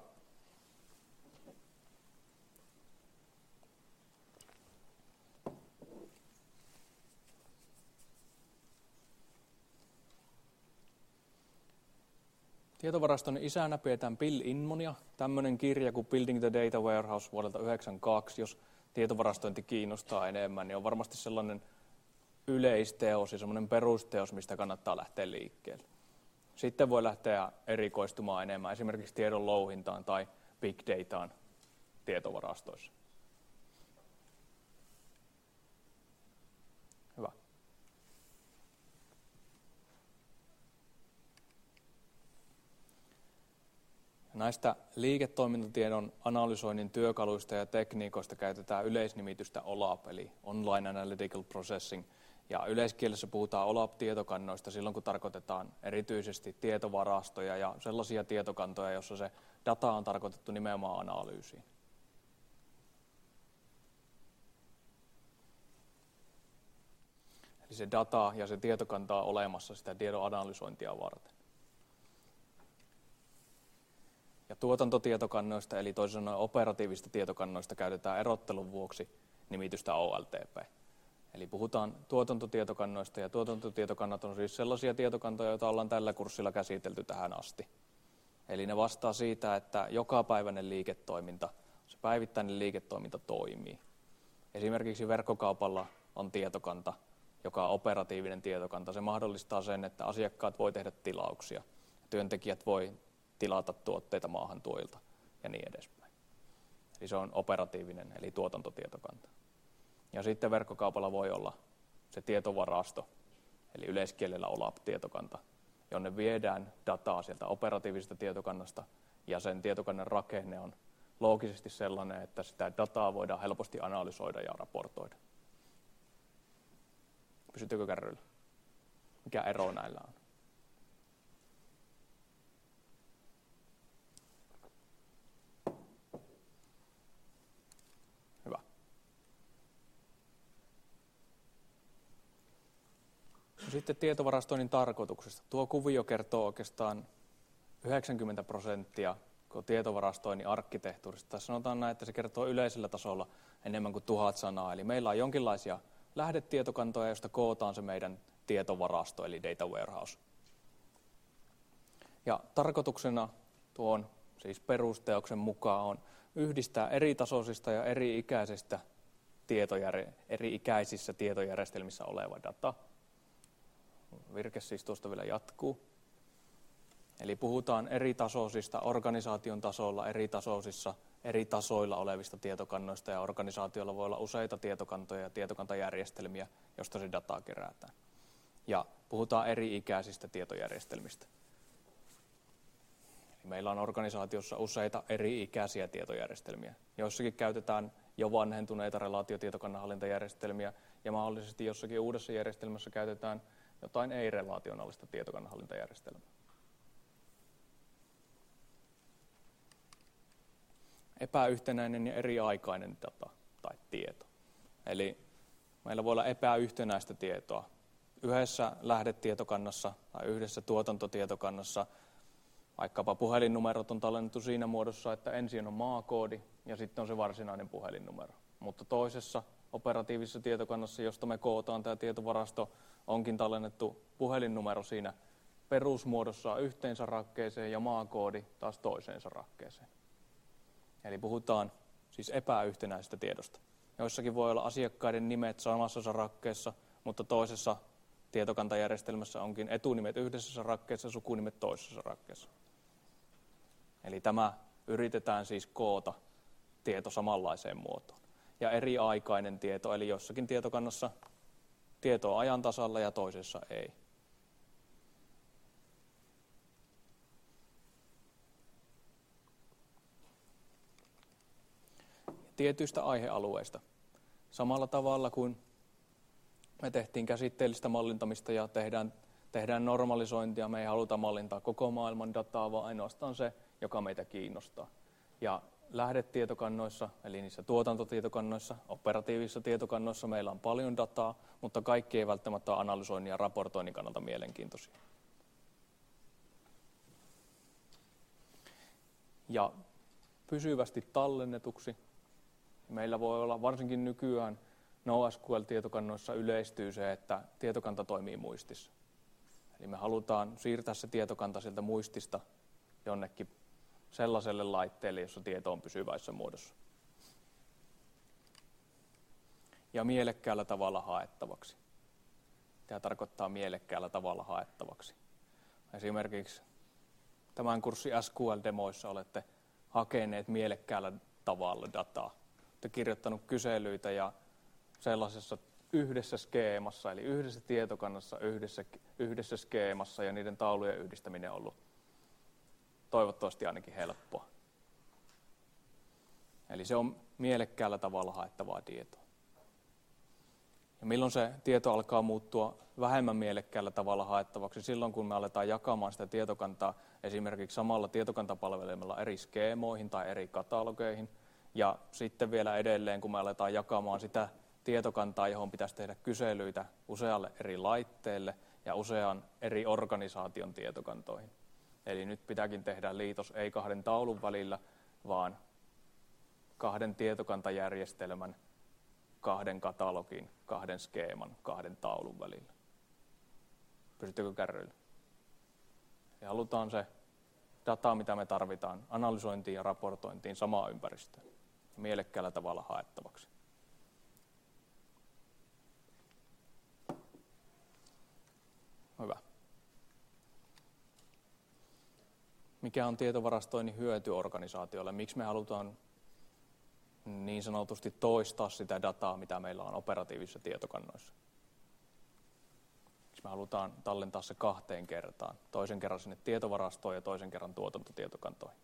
Tietovaraston isänä pidetään Bill Inmonia, tämmöinen kirja kuin Building the Data Warehouse vuodelta yhdeksänkymmentäkaksi, jos tietovarastointi kiinnostaa enemmän, niin on varmasti sellainen yleisteos ja semmoinen perusteos, mistä kannattaa lähteä liikkeelle. Sitten voi lähteä erikoistumaan enemmän esimerkiksi tiedon louhintaan tai big dataan tietovarastoissa. Hyvä. Näistä liiketoimintatiedon analysoinnin työkaluista ja tekniikoista käytetään yleisnimitystä O L A P, eli Online Analytical Processing. Ja yleiskielessä puhutaan O L A P-tietokannoista silloin, kun tarkoitetaan erityisesti tietovarastoja ja sellaisia tietokantoja, joissa se data on tarkoitettu nimenomaan analyysiin. Eli se data ja se tietokanta on olemassa sitä tiedon analysointia varten. Ja tuotantotietokannoista, eli toisin sanoen operatiivista tietokannoista, käytetään erottelun vuoksi nimitystä O L T P. Eli puhutaan tuotantotietokannoista, ja tuotantotietokannat on siis sellaisia tietokantoja, joita ollaan tällä kurssilla käsitelty tähän asti. Eli ne vastaa siitä, että jokapäiväinen liiketoiminta, se päivittäinen liiketoiminta toimii. Esimerkiksi verkkokaupalla on tietokanta, joka on operatiivinen tietokanta. Se mahdollistaa sen, että asiakkaat voi tehdä tilauksia, työntekijät voi tilata tuotteita maahantuojilta ja niin edespäin. Eli se on operatiivinen, eli tuotantotietokanta. Ja sitten verkkokaupalla voi olla se tietovarasto, eli yleiskielellä O L A P-tietokanta, jonne viedään dataa sieltä operatiivisesta tietokannasta, ja sen tietokannan rakenne on loogisesti sellainen, että sitä dataa voidaan helposti analysoida ja raportoida. Pysyttekö kärryillä? Mikä ero näillä on? Hyvä. Sitten tietovarastoinnin tarkoituksesta. Tuo kuvio kertoo oikeastaan yhdeksänkymmentä prosenttia tietovarastoinnin arkkitehtuurista. Tässä sanotaan näin, että se kertoo yleisellä tasolla enemmän kuin tuhat sanaa. Eli meillä on jonkinlaisia lähdetietokantoja, joista kootaan se meidän tietovarasto, eli data warehouse. Ja tarkoituksena tuon siis perusteoksen mukaan on yhdistää eri tasoisista ja eri ikäisistä tietojär- eri ikäisissä tietojärjestelmissä oleva data. Virke siis tuosta vielä jatkuu. Eli puhutaan eri tasoisista organisaation tasolla, eri tasoisissa, eri tasoilla olevista tietokannoista, ja organisaatiolla voi olla useita tietokantoja ja tietokantajärjestelmiä, joista se dataa kerätään. Ja puhutaan eri ikäisistä tietojärjestelmistä. Eli meillä on organisaatiossa useita eri ikäisiä tietojärjestelmiä. Joissakin käytetään jo vanhentuneita relaatiotietokannanhallintajärjestelmiä, ja mahdollisesti jossakin uudessa järjestelmässä käytetään jotain ei-relaationaalista tietokannanhallintajärjestelmää. Epäyhtenäinen ja eri-aikainen data tai tieto. Eli meillä voi olla epäyhtenäistä tietoa. Yhdessä lähdetietokannassa tai yhdessä tuotantotietokannassa vaikkapa puhelinnumerot on tallennettu siinä muodossa, että ensin on maakoodi ja sitten on se varsinainen puhelinnumero. Mutta toisessa operatiivisessa tietokannassa, josta me kootaan tämä tietovarasto, onkin tallennettu puhelinnumero siinä perusmuodossa yhteen sarakkeeseen ja maakoodi taas toiseen sarakkeeseen. Eli puhutaan siis epäyhtenäisestä tiedosta. Joissakin voi olla asiakkaiden nimet samassa sarakkeessa, mutta toisessa tietokantajärjestelmässä onkin etunimet yhdessä sarakkeessa ja sukunimet toisessa sarakkeessa. Eli tämä yritetään siis koota tieto samanlaiseen muotoon. Ja eri aikainen tieto, eli jossakin tietokannassa tieto on ajan tasalla ja toisessa ei. Tietyistä aihealueista. Samalla tavalla kuin me tehtiin käsitteellistä mallintamista ja tehdään, tehdään normalisointia, me ei haluta mallintaa koko maailman dataa, vaan ainoastaan se, joka meitä kiinnostaa. Ja lähdetietokannoissa, eli niissä tuotantotietokannoissa, operatiivisissa tietokannoissa meillä on paljon dataa, mutta kaikki ei välttämättä ole analysoinnin ja raportoinnin kannalta mielenkiintoisia. Ja pysyvästi tallennetuksi meillä voi olla varsinkin nykyään NoSQL-tietokannoissa yleistyy se, että tietokanta toimii muistissa. Eli me halutaan siirtää se tietokanta sieltä muistista jonnekin sellaiselle laitteelle, jossa tieto on pysyvässä muodossa. Ja mielekkäällä tavalla haettavaksi. Tämä tarkoittaa mielekkäällä tavalla haettavaksi. Esimerkiksi tämän kurssin S Q L-demoissa olette hakeneet mielekkäällä tavalla dataa. Olette kirjoittanut kyselyitä ja sellaisessa yhdessä skeemassa, eli yhdessä tietokannassa, yhdessä, yhdessä skeemassa, ja niiden taulujen yhdistäminen on ollut toivottavasti ainakin helppoa. Eli se on mielekkäällä tavalla haettavaa tietoa. Ja milloin se tieto alkaa muuttua vähemmän mielekkäällä tavalla haettavaksi? Silloin, kun me aletaan jakamaan sitä tietokantaa esimerkiksi samalla tietokantapalvelimella eri skeemoihin tai eri katalogeihin. Ja sitten vielä edelleen, kun me aletaan jakamaan sitä tietokantaa, johon pitäisi tehdä kyselyitä usealle eri laitteelle ja usean eri organisaation tietokantoihin. Eli nyt pitääkin tehdä liitos ei kahden taulun välillä, vaan kahden tietokantajärjestelmän, kahden katalogin, kahden skeeman, kahden taulun välillä. Pysyttekö kärryillä? Ja halutaan se data, mitä me tarvitaan analysointiin ja raportointiin samaan ympäristöön, mielekkäällä tavalla haettavaksi. Hyvä. Mikä on tietovarastoinnin hyöty organisaatiolle? Miksi me halutaan niin sanotusti toistaa sitä dataa, mitä meillä on operatiivisissa tietokannoissa? Miksi me halutaan tallentaa se kahteen kertaan? Toisen kerran sinne tietovarastoon ja toisen kerran tuotantotietokantoihin.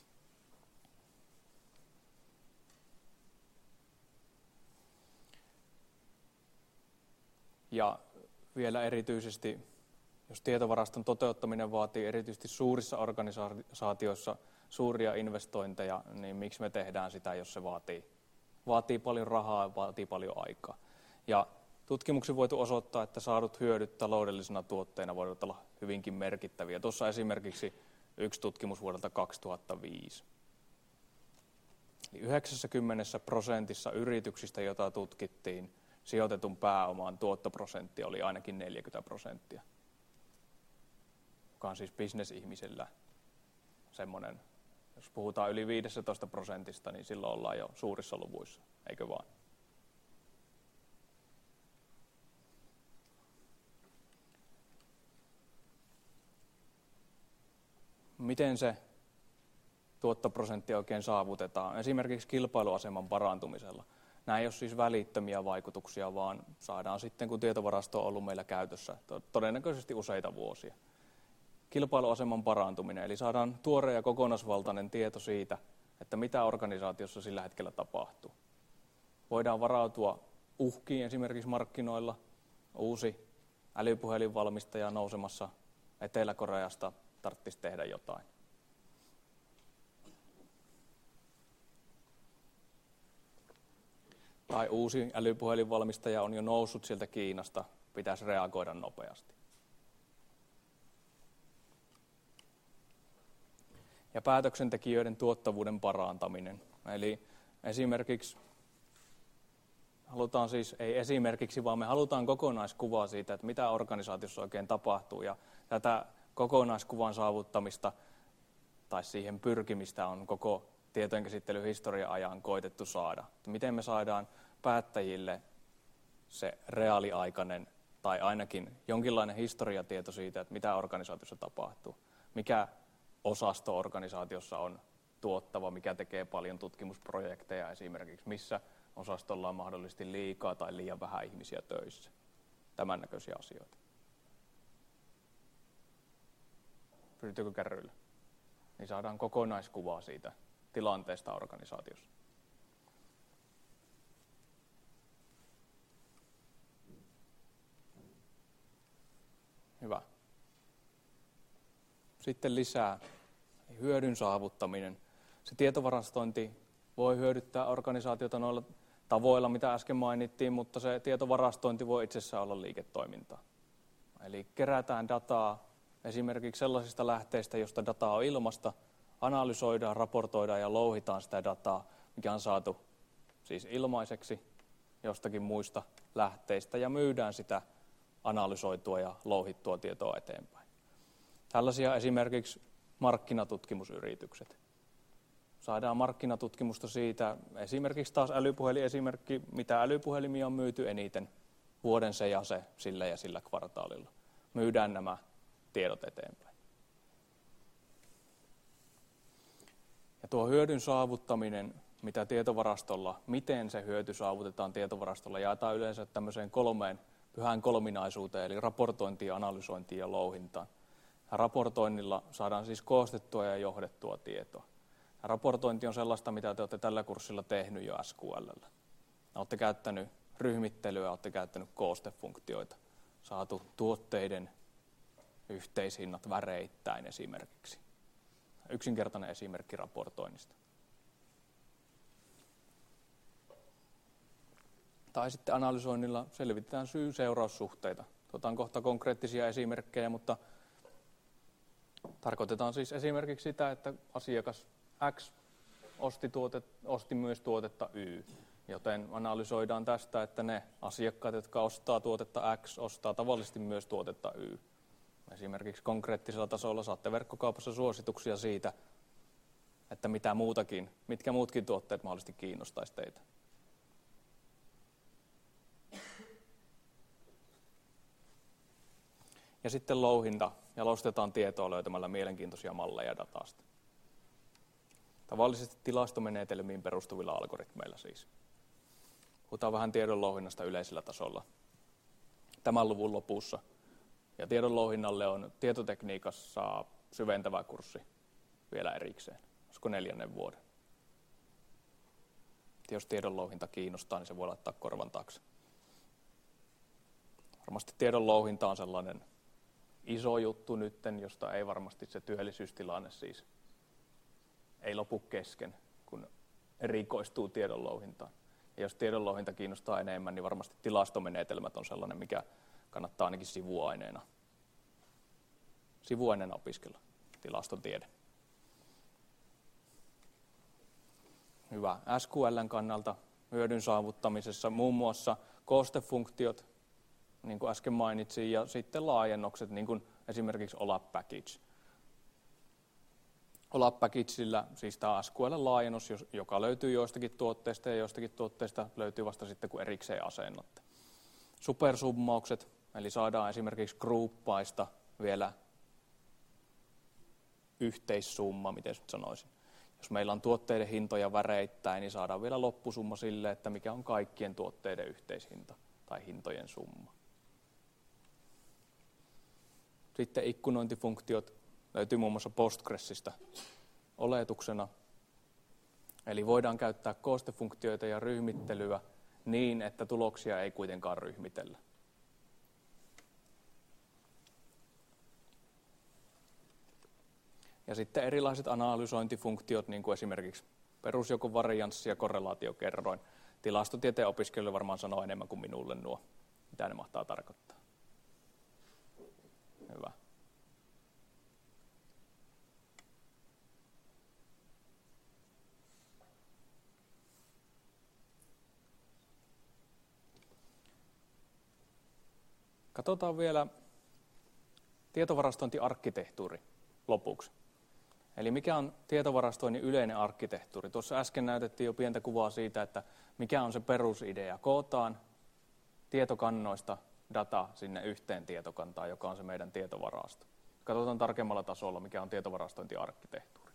Ja vielä erityisesti, jos tietovaraston toteuttaminen vaatii erityisesti suurissa organisaatioissa suuria investointeja, niin miksi me tehdään sitä, jos se vaatii, vaatii paljon rahaa ja vaatii paljon aikaa. Ja tutkimuksen voitu osoittaa, että saadut hyödyt taloudellisena tuotteena voivat olla hyvinkin merkittäviä. Tuossa esimerkiksi yksi tutkimus vuodelta kaksituhattaviisi. yhdeksänkymmentä prosentissa yrityksistä, joita tutkittiin, sijoitetun pääoman tuottoprosentti oli ainakin neljäkymmentä prosenttia, joka on siis bisnesihmisellä semmoinen, jos puhutaan yli viisitoista prosentista, niin silloin ollaan jo suurissa luvuissa, eikö vaan? Miten se tuottoprosentti oikein saavutetaan? Esimerkiksi kilpailuaseman parantumisella. Nämä ei ole siis välittömiä vaikutuksia, vaan saadaan sitten, kun tietovarasto on ollut meillä käytössä todennäköisesti useita vuosia. Kilpailuaseman parantuminen, eli saadaan tuore ja kokonaisvaltainen tieto siitä, että mitä organisaatiossa sillä hetkellä tapahtuu. Voidaan varautua uhkiin esimerkiksi markkinoilla. Uusi älypuhelinvalmistaja nousemassa Etelä-Koreasta tarvitsisi tehdä jotain. Tai uusi älypuhelinvalmistaja on jo noussut sieltä Kiinasta, pitäisi reagoida nopeasti. Ja päätöksentekijöiden tuottavuuden parantaminen. Eli esimerkiksi, halutaan siis, ei esimerkiksi, vaan me halutaan kokonaiskuvaa siitä, että mitä organisaatiossa oikein tapahtuu. Ja tätä kokonaiskuvan saavuttamista tai siihen pyrkimistä on koko tietojenkäsittelyn historian ajan koitettu saada. Että miten me saadaan päättäjille se reaaliaikainen tai ainakin jonkinlainen historiatieto siitä, että mitä organisaatiossa tapahtuu. Mikä osasto organisaatiossa on tuottava, mikä tekee paljon tutkimusprojekteja esimerkiksi, missä osastolla on mahdollisesti liikaa tai liian vähän ihmisiä töissä. Tämän näköisiä asioita. Pysyttekö kärryillä? Niin saadaan kokonaiskuvaa siitä tilanteesta organisaatiossa. Hyvä. Sitten lisää hyödyn saavuttaminen. Se tietovarastointi voi hyödyttää organisaatiota noilla tavoilla, mitä äsken mainittiin, mutta se tietovarastointi voi itsessään olla liiketoimintaa. Eli kerätään dataa esimerkiksi sellaisista lähteistä, josta dataa on ilmasta, analysoidaan, raportoidaan ja louhitaan sitä dataa, mikä on saatu siis ilmaiseksi jostakin muista lähteistä ja myydään sitä analysoitua ja louhittua tietoa eteenpäin. Tällaisia esimerkiksi markkinatutkimusyritykset. Saadaan markkinatutkimusta siitä, esimerkiksi taas älypuhelin-esimerkki, mitä älypuhelimia on myyty eniten vuoden se ja se sillä ja sillä kvartaalilla. Myydään nämä tiedot eteenpäin. Ja tuo hyödyn saavuttaminen, mitä tietovarastolla, miten se hyöty saavutetaan tietovarastolla, jaetaan yleensä tämmöiseen kolmeen pyhään kolminaisuuteen, eli raportointiin, analysointiin ja louhintaan. Ja raportoinnilla saadaan siis koostettua ja johdettua tietoa. Ja raportointi on sellaista, mitä te olette tällä kurssilla tehnyt jo S Q L:llä. Olette käyttänyt ryhmittelyä, olette käyttänyt koostefunktioita, saatu tuotteiden yhteishinnat väreittäin esimerkiksi. Yksinkertainen esimerkki raportoinnista. Tai sitten analysoinnilla selvitetään syy-seuraussuhteita. Otan kohta konkreettisia esimerkkejä, mutta tarkoitetaan siis esimerkiksi sitä, että asiakas X osti, tuote, osti myös tuotetta Y, joten analysoidaan tästä, että ne asiakkaat, jotka ostaa tuotetta X, ostaa tavallisesti myös tuotetta Y. Esimerkiksi konkreettisella tasolla saatte verkkokaupassa suosituksia siitä, että mitä muutakin, mitkä muutkin tuotteet mahdollisesti kiinnostaisi teitä. Ja sitten louhinta. Jalostetaan tietoa löytämällä mielenkiintoisia malleja datasta. Tavallisesti tilastomenetelmiin perustuvilla algoritmeilla siis. Puhutaan vähän tiedonlouhinnasta yleisellä tasolla tämän luvun lopussa. Ja tiedonlouhinnalle on tietotekniikassa syventävä kurssi vielä erikseen. Olisiko neljännen vuoden? Jos tiedonlouhinta kiinnostaa, niin se voi laittaa korvan taakse. Varmasti tiedonlouhinta on sellainen iso juttu nytten, josta ei varmasti se työllisyystilanne siis ei lopu kesken, kun erikoistuu tiedonlouhintaan. Ja jos tiedonlouhinta kiinnostaa enemmän, niin varmasti tilastomenetelmät on sellainen, mikä kannattaa ainakin sivuaineena, sivuaineena opiskella, tilastotiede. Hyvä. S Q L:n kannalta hyödyn saavuttamisessa muun muassa koostefunktiot, niin kuin äsken mainitsin, ja sitten laajennukset, niin kuin esimerkiksi O L A P package. O L A P packagella siis tämä S Q L-laajennus, joka löytyy joistakin tuotteista ja joistakin tuotteista löytyy vasta sitten, kun erikseen asennotte. Supersummaukset, eli saadaan esimerkiksi grouppaista vielä yhteissumma, miten nyt sanoisin. Jos meillä on tuotteiden hintoja väreittäin, niin saadaan vielä loppusumma sille, että mikä on kaikkien tuotteiden yhteishinta tai hintojen summa. Sitten ikkunointifunktiot löytyy muun muassa Postgresista oletuksena. Eli voidaan käyttää koostefunktioita ja ryhmittelyä niin, että tuloksia ei kuitenkaan ryhmitellä. Ja sitten erilaiset analysointifunktiot, niin kuin esimerkiksi perusjoukon varianssi ja korrelaatiokerroin. Tilastotieteen opiskelijoille varmaan sanoo enemmän kuin minulle nuo, mitä ne mahtaa tarkoittaa. Hyvä. Katsotaan vielä tietovarastointiarkkitehtuuri lopuksi. Eli mikä on tietovarastoinnin yleinen arkkitehtuuri? Tuossa äsken näytettiin jo pientä kuvaa siitä, että mikä on se perusidea. Kootaan tietokannoista data sinne yhteen tietokantaan, joka on se meidän tietovarasto. Katsotaan tarkemmalla tasolla, mikä on tietovarastointiarkkitehtuuri.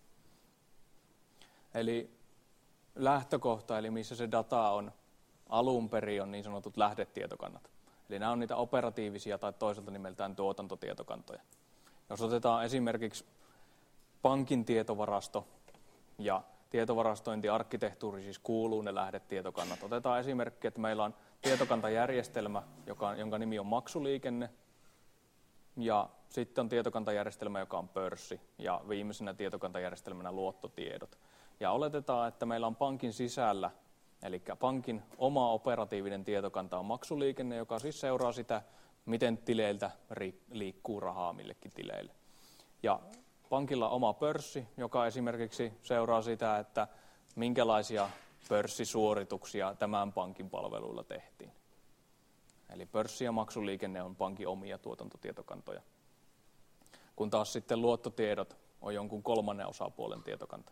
Eli lähtökohta, eli missä se data on alun perin, on niin sanotut lähdetietokannat. Eli nämä on niitä operatiivisia tai toiselta nimeltään tuotantotietokantoja. Jos otetaan esimerkiksi pankin tietovarasto ja tietovarastointiarkkitehtuuri siis kuuluu ne lähdetietokannat. Otetaan esimerkki, että meillä on tietokantajärjestelmä, joka, jonka nimi on maksuliikenne, ja sitten on tietokantajärjestelmä, joka on pörssi, ja viimeisenä tietokantajärjestelmänä luottotiedot. Ja oletetaan, että meillä on pankin sisällä, eli pankin oma operatiivinen tietokanta on maksuliikenne, joka siis seuraa sitä, miten tileiltä liikkuu rahaa millekin tileille. Ja pankilla on oma pörssi, joka esimerkiksi seuraa sitä, että minkälaisia pörssisuorituksia tämän pankin palveluilla tehtiin. Eli pörssi ja maksuliikenne on pankin omia tuotantotietokantoja. Kun taas sitten luottotiedot on jonkun kolmannen osapuolen tietokanta.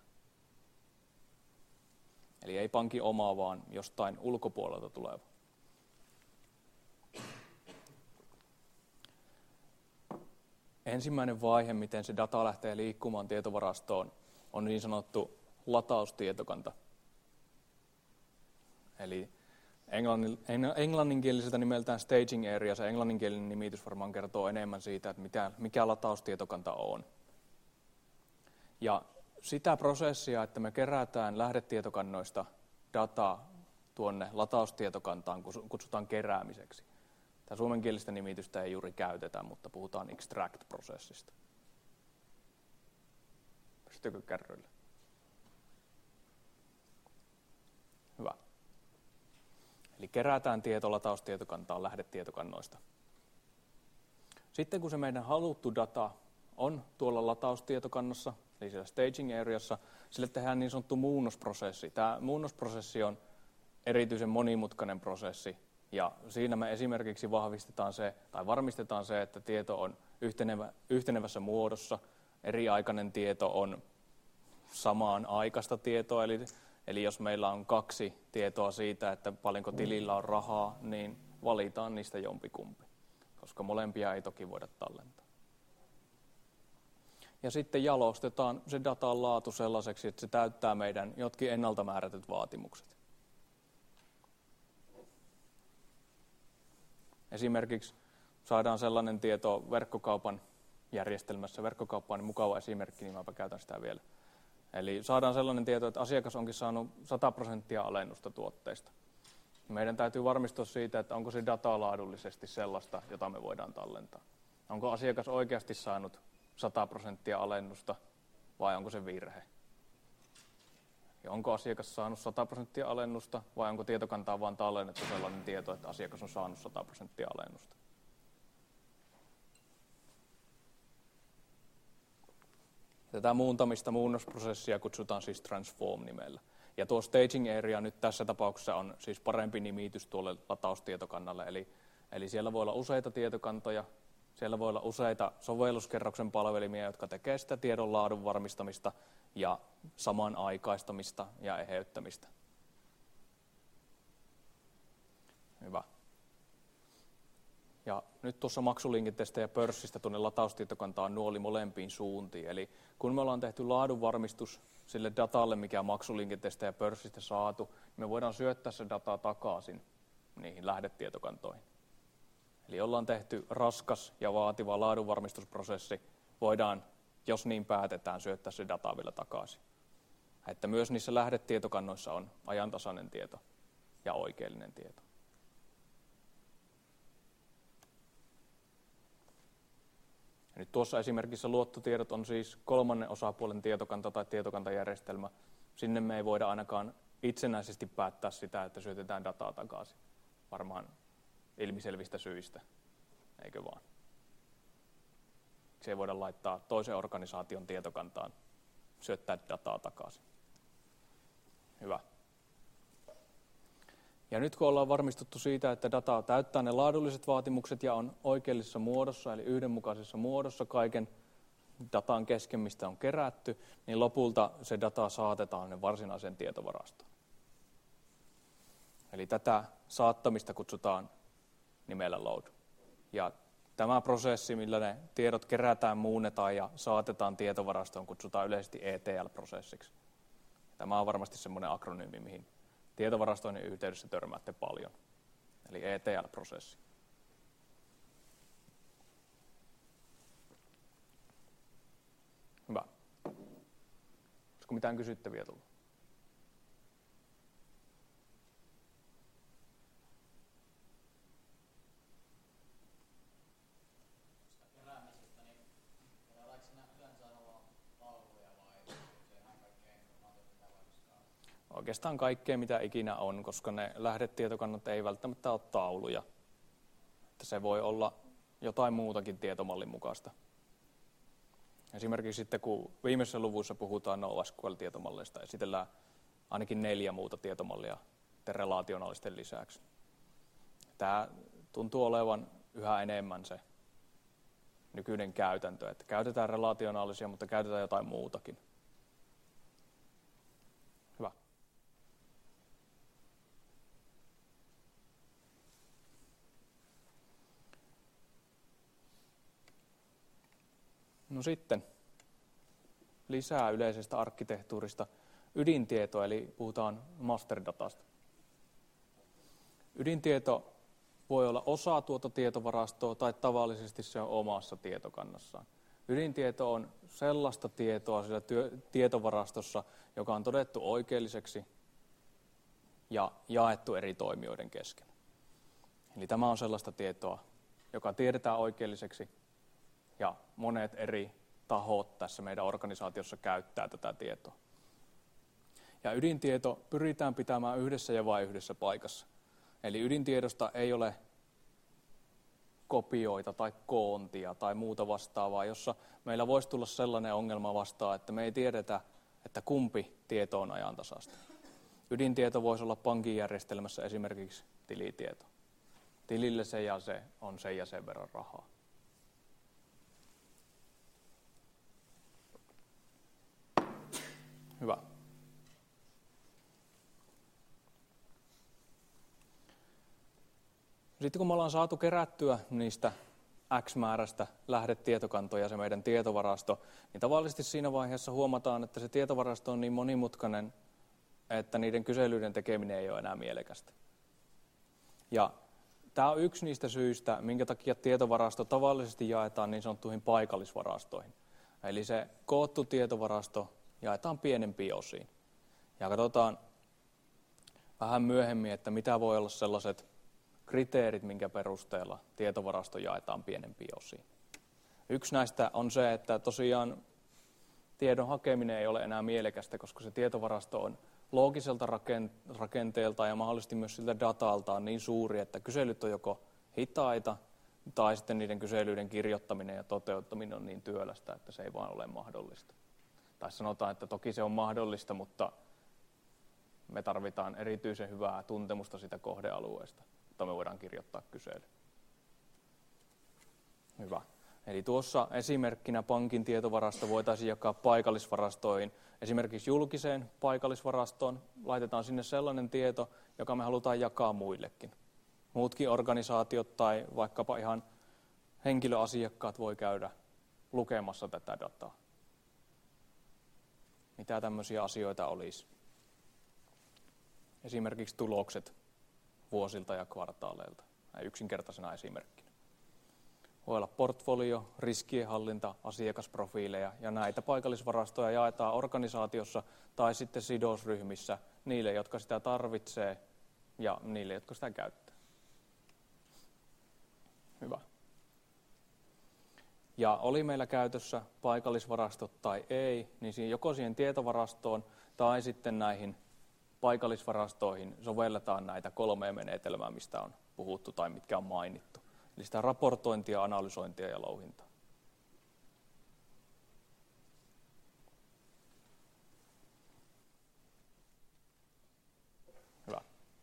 Eli ei pankin omaa, vaan jostain ulkopuolelta tuleva. Ensimmäinen vaihe, miten se data lähtee liikkumaan tietovarastoon, on niin sanottu lataustietokanta. Eli englanninkieliseltä nimeltään staging area, se englanninkielinen nimitys varmaan kertoo enemmän siitä, että mikä, mikä lataustietokanta on. Ja sitä prosessia, että me kerätään lähdetietokannoista dataa tuonne lataustietokantaan, kutsutaan keräämiseksi. Tämä suomenkielistä nimitystä ei juuri käytetä, mutta puhutaan extract-prosessista. Pystyykö kärryille? Hyvä. Eli kerätään tieto lataustietokantaan lähdetietokannoista. Sitten kun se meidän haluttu data on tuolla lataustietokannassa, eli siellä staging areassa, sille tehdään niin sanottu muunnosprosessi. Tämä muunnosprosessi on erityisen monimutkainen prosessi, ja siinä me esimerkiksi vahvistetaan se, tai varmistetaan se, että tieto on yhtenevä, yhtenevässä muodossa, eriaikainen tieto on samaan aikaista tietoa, eli, eli jos meillä on kaksi tietoa siitä, että paljonko tilillä on rahaa, niin valitaan niistä jompikumpi, koska molempia ei toki voida tallentaa. Ja sitten jalostetaan se datan laatu sellaiseksi, että se täyttää meidän jotkin ennalta määrätyt vaatimukset. Esimerkiksi saadaan sellainen tieto verkkokaupan järjestelmässä. Verkkokauppa on mukava esimerkki, niin mäpä käytän sitä vielä. Eli saadaan sellainen tieto, että asiakas onkin saanut sata prosenttia alennusta tuotteista. Meidän täytyy varmistua siitä, että onko se data laadullisesti sellaista, jota me voidaan tallentaa. Onko asiakas oikeasti saanut sata prosenttia alennusta vai onko se virhe? Ja onko asiakas saanut sata prosenttia alennusta vai onko tietokantaa vaan tallennettu sellainen tieto, että asiakas on saanut sata prosenttia alennusta? Tätä muuntamista, muunnosprosessia kutsutaan siis transform-nimellä. Ja tuo staging area nyt tässä tapauksessa on siis parempi nimitys tuolle lataustietokannalle. Eli, eli siellä voi olla useita tietokantoja, siellä voi olla useita sovelluskerroksen palvelimia, jotka tekee sitä tiedon laadun varmistamista ja samanaikaistamista ja eheyttämistä. Hyvä. Ja nyt tuossa maksuliikenteestä ja pörssistä tuonne lataustietokantaan nuoli molempiin suuntiin. Eli kun me ollaan tehty laadunvarmistus sille datalle, mikä maksuliikenteestä ja pörssistä saatu, niin me voidaan syöttää se data takaisin niihin lähdetietokantoihin. Eli ollaan tehty raskas ja vaativa laadunvarmistusprosessi, voidaan, jos niin päätetään, syöttää se data vielä takaisin. Että myös niissä lähdetietokannoissa on ajantasainen tieto ja oikeellinen tieto. Ja nyt tuossa esimerkissä luottotiedot on siis kolmannen osapuolen tietokanta tai tietokantajärjestelmä. Sinne me ei voida ainakaan itsenäisesti päättää sitä, että syötetään dataa takaisin. Varmaan ilmiselvistä syistä, eikö vaan? Se ei voida laittaa toisen organisaation tietokantaan, syöttää dataa takaisin. Hyvä. Ja nyt kun ollaan varmistuttu siitä, että data täyttää ne laadulliset vaatimukset ja on oikeellisessa muodossa, eli yhdenmukaisessa muodossa kaiken datan kesken, mistä on kerätty, niin lopulta se data saatetaan varsinaiseen tietovarastoon. Eli tätä saattamista kutsutaan nimellä load. Ja tämä prosessi, millä ne tiedot kerätään, muunnetaan ja saatetaan tietovarastoon, kutsutaan yleisesti E T L-prosessiksi. Tämä on varmasti semmoinen akronyymi, mihin tietovarastoinnin yhteydessä törmäätte paljon. Eli E T L-prosessi. Hyvä. Olisiko mitään kysyttäviä tullut? Oikeastaan kaikkea, mitä ikinä on, koska ne lähdetietokannat ei välttämättä ole tauluja. Että se voi olla jotain muutakin tietomallin mukaista. Esimerkiksi sitten, kun viimeisessä luvussa puhutaan NoSQL-tietomalleista, esitellään ainakin neljä muuta tietomallia relaationaalisten lisäksi. Tämä tuntuu olevan yhä enemmän se nykyinen käytäntö, että käytetään relaationaalisia, mutta käytetään jotain muutakin. Hyvä. No sitten lisää yleisestä arkkitehtuurista ydintietoa, eli puhutaan masterdatasta. Ydintieto voi olla osa tuota tietovarastoa tai tavallisesti se on omassa tietokannassaan. Ydintieto on sellaista tietoa siellä työ, tietovarastossa, joka on todettu oikeelliseksi ja jaettu eri toimijoiden kesken. Eli tämä on sellaista tietoa, joka tiedetään oikeelliseksi ja monet eri tahot tässä meidän organisaatiossa käyttää tätä tietoa. Ja ydintieto pyritään pitämään yhdessä ja vain yhdessä paikassa. Eli ydintiedosta ei ole kopioita tai koontia tai muuta vastaavaa, jossa meillä voisi tulla sellainen ongelma vastaan, että me ei tiedetä, että kumpi tieto on ajantasaista. Ydintieto voisi olla pankin järjestelmässä esimerkiksi tilitieto. Tilille se ja se on sen ja sen verran rahaa. Hyvä. Sitten kun me ollaan saatu kerättyä niistä X määrästä lähdetietokantoja se meidän tietovarasto, niin tavallisesti siinä vaiheessa huomataan, että se tietovarasto on niin monimutkainen, että niiden kyselyiden tekeminen ei ole enää mielekästä. Ja tämä on yksi niistä syistä, minkä takia tietovarasto tavallisesti jaetaan niin sanottuihin paikallisvarastoihin. Eli se koottu tietovarasto jaetaan pienempiin osiin. Ja katsotaan vähän myöhemmin, että mitä voi olla sellaiset kriteerit, minkä perusteella tietovarasto jaetaan pienempiin osiin. Yksi näistä on se, että tosiaan tiedon hakeminen ei ole enää mielekästä, koska se tietovarasto on loogiselta rakenteelta ja mahdollisesti myös siltä dataltaan niin suuri, että kyselyt on joko hitaita tai sitten niiden kyselyiden kirjoittaminen ja toteuttaminen on niin työlästä, että se ei vaan ole mahdollista. Tai sanotaan, että toki se on mahdollista, mutta me tarvitaan erityisen hyvää tuntemusta sitä kohdealueesta, jota me voidaan kirjoittaa kysely. Hyvä. Eli tuossa esimerkkinä pankin tietovarasto voitaisiin jakaa paikallisvarastoihin. Esimerkiksi julkiseen paikallisvarastoon laitetaan sinne sellainen tieto, joka me halutaan jakaa muillekin. Muutkin organisaatiot tai vaikkapa ihan henkilöasiakkaat voi käydä lukemassa tätä dataa. Mitä tämmöisiä asioita olisi? Esimerkiksi tulokset vuosilta ja kvartaaleilta, näin yksinkertaisena esimerkkinä. Voi olla portfolio, riskienhallinta, asiakasprofiileja ja näitä paikallisvarastoja jaetaan organisaatiossa tai sitten sidosryhmissä niille, jotka sitä tarvitsee ja niille, jotka sitä käyttää. Hyvä. Ja oli meillä käytössä paikallisvarastot tai ei, niin siinä joko siihen tietovarastoon tai sitten näihin paikallisvarastoihin sovelletaan näitä kolmea menetelmää, mistä on puhuttu tai mitkä on mainittu. Eli sitä raportointia, analysointia ja louhintaa. Hyvä.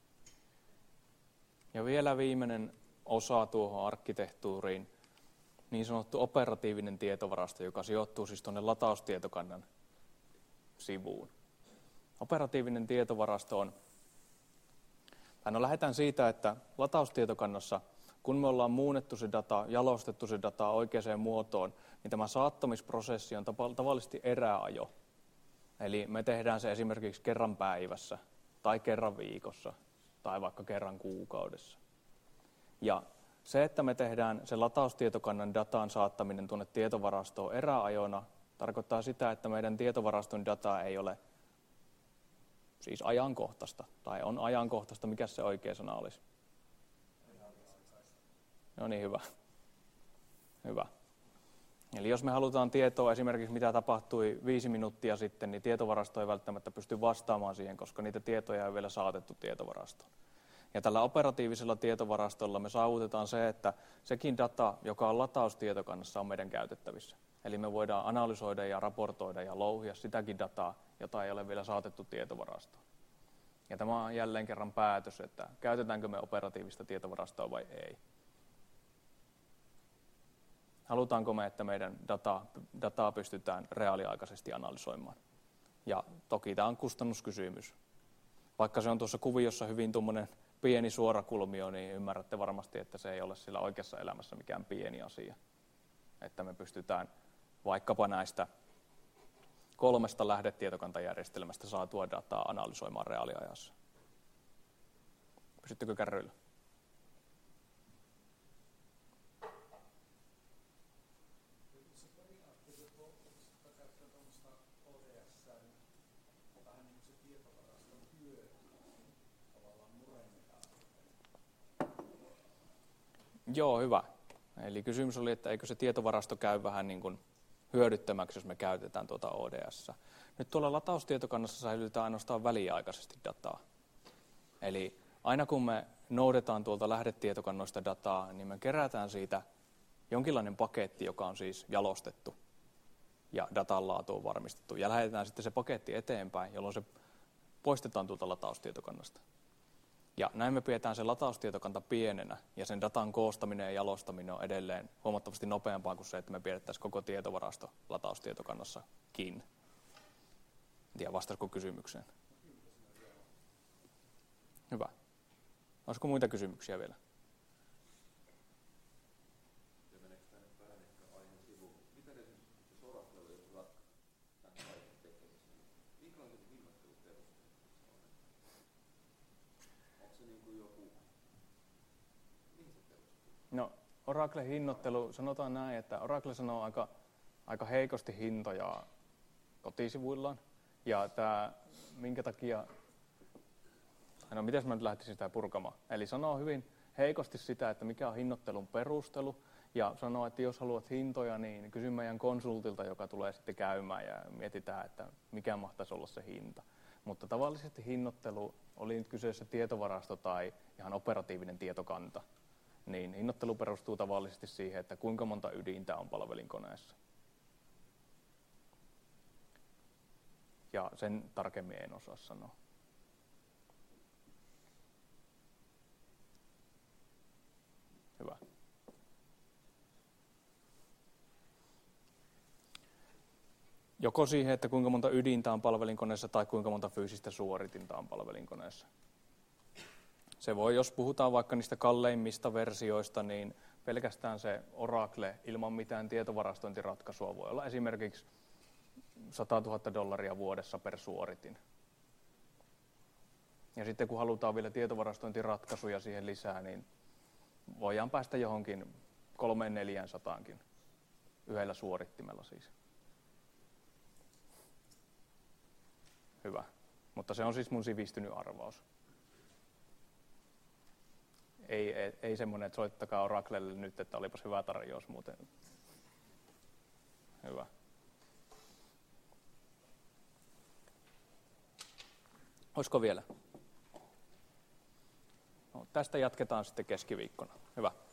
Ja vielä viimeinen osa tuohon arkkitehtuuriin, niin sanottu operatiivinen tietovarasto, joka sijoittuu siis tuonne lataustietokannan sivuun. Operatiivinen tietovarasto on, tai no lähdetään siitä, että lataustietokannassa, kun me ollaan muunnettu se data, jalostettu se data oikeaan muotoon, niin tämä saattamisprosessi on tavallisesti eräajo. Eli me tehdään se esimerkiksi kerran päivässä, tai kerran viikossa, tai vaikka kerran kuukaudessa. Ja se, että me tehdään se lataustietokannan datan saattaminen tuonne tietovarastoon eräajona, tarkoittaa sitä, että meidän tietovaraston data ei ole siis ajankohtaista, tai on ajankohtaista, mikä se oikea sana olisi. No niin, hyvä. Hyvä. Eli jos me halutaan tietoa esimerkiksi mitä tapahtui viisi minuuttia sitten, niin tietovarasto ei välttämättä pysty vastaamaan siihen, koska niitä tietoja ei vielä saatettu tietovarastoon. Ja tällä operatiivisella tietovarastolla me saavutetaan se, että sekin data, joka on lataustietokannassa, on meidän käytettävissä. Eli me voidaan analysoida ja raportoida ja louhia sitäkin dataa, jota ei ole vielä saatettu tietovarastoon. Ja tämä on jälleen kerran päätös, että käytetäänkö me operatiivista tietovarastoa vai ei. Halutaanko me, että meidän data, dataa pystytään reaaliaikaisesti analysoimaan? Ja toki tämä on kustannuskysymys. Vaikka se on tuossa kuviossa hyvin tuommoinen pieni suorakulmio, niin ymmärrätte varmasti, että se ei ole sillä oikeassa elämässä mikään pieni asia. Että me pystytään vaikkapa näistä kolmesta lähdetietokantajärjestelmästä saatua dataa analysoimaan reaaliajassa. Pysyttekö kärryillä? Joo, hyvä. Eli kysymys oli, että eikö se tietovarasto käy vähän niin kuin hyödyttömäksi, jos me käytetään tuota O D S. Nyt tuolla lataustietokannassa säilytetään ainoastaan väliaikaisesti dataa. Eli aina kun me noudetaan tuolta lähdetietokannoista dataa, niin me kerätään siitä jonkinlainen paketti, joka on siis jalostettu ja datan laatu on varmistettu. Ja lähetetään sitten se paketti eteenpäin, jolloin se poistetaan tuolta lataustietokannasta. Ja näin me pidetään se lataustietokanta pienenä, ja sen datan koostaminen ja jalostaminen on edelleen huomattavasti nopeampaa kuin se, että me pidettäisiin koko tietovarasto lataustietokannassakin. En tiedä, vastaisiko kysymykseen? Hyvä. Olisiko muita kysymyksiä vielä? No, Oracle-hinnoittelu, sanotaan näin, että Oracle sanoo aika, aika heikosti hintoja kotisivuillaan. Ja tämä, minkä takia, no miten mä nyt lähtisin sitä purkamaan? Eli sanoo hyvin heikosti sitä, että mikä on hinnoittelun perustelu. Ja sanoo, että jos haluat hintoja, niin kysy meidän konsultilta, joka tulee sitten käymään ja mietitään, että mikä mahtaisi olla se hinta. Mutta tavallisesti hinnoittelu, oli nyt kyseessä tietovarasto tai ihan operatiivinen tietokanta, niin hinnoittelu perustuu tavallisesti siihen, että kuinka monta ydintä on palvelinkoneessa. Ja sen tarkemmin en osaa sanoa. Joko siihen, että kuinka monta ydintä on palvelinkoneessa tai kuinka monta fyysistä suoritinta on palvelinkoneessa. Se voi, jos puhutaan vaikka niistä kalleimmista versioista, niin pelkästään se Oracle ilman mitään tietovarastointiratkaisua voi olla esimerkiksi sata tuhatta dollaria vuodessa per suoritin. Ja sitten kun halutaan vielä tietovarastointiratkaisuja siihen lisää, niin voidaan päästä johonkin kolmeen neljään sataankin yhdellä suorittimella siis. Hyvä. Mutta se on siis mun sivistynyt arvaus. Ei, ei, ei semmoinen, että soittakaa Oraclelle nyt, että olipas hyvä tarjous muuten. Hyvä. Olisiko vielä? No, tästä jatketaan sitten keskiviikkona. Hyvä.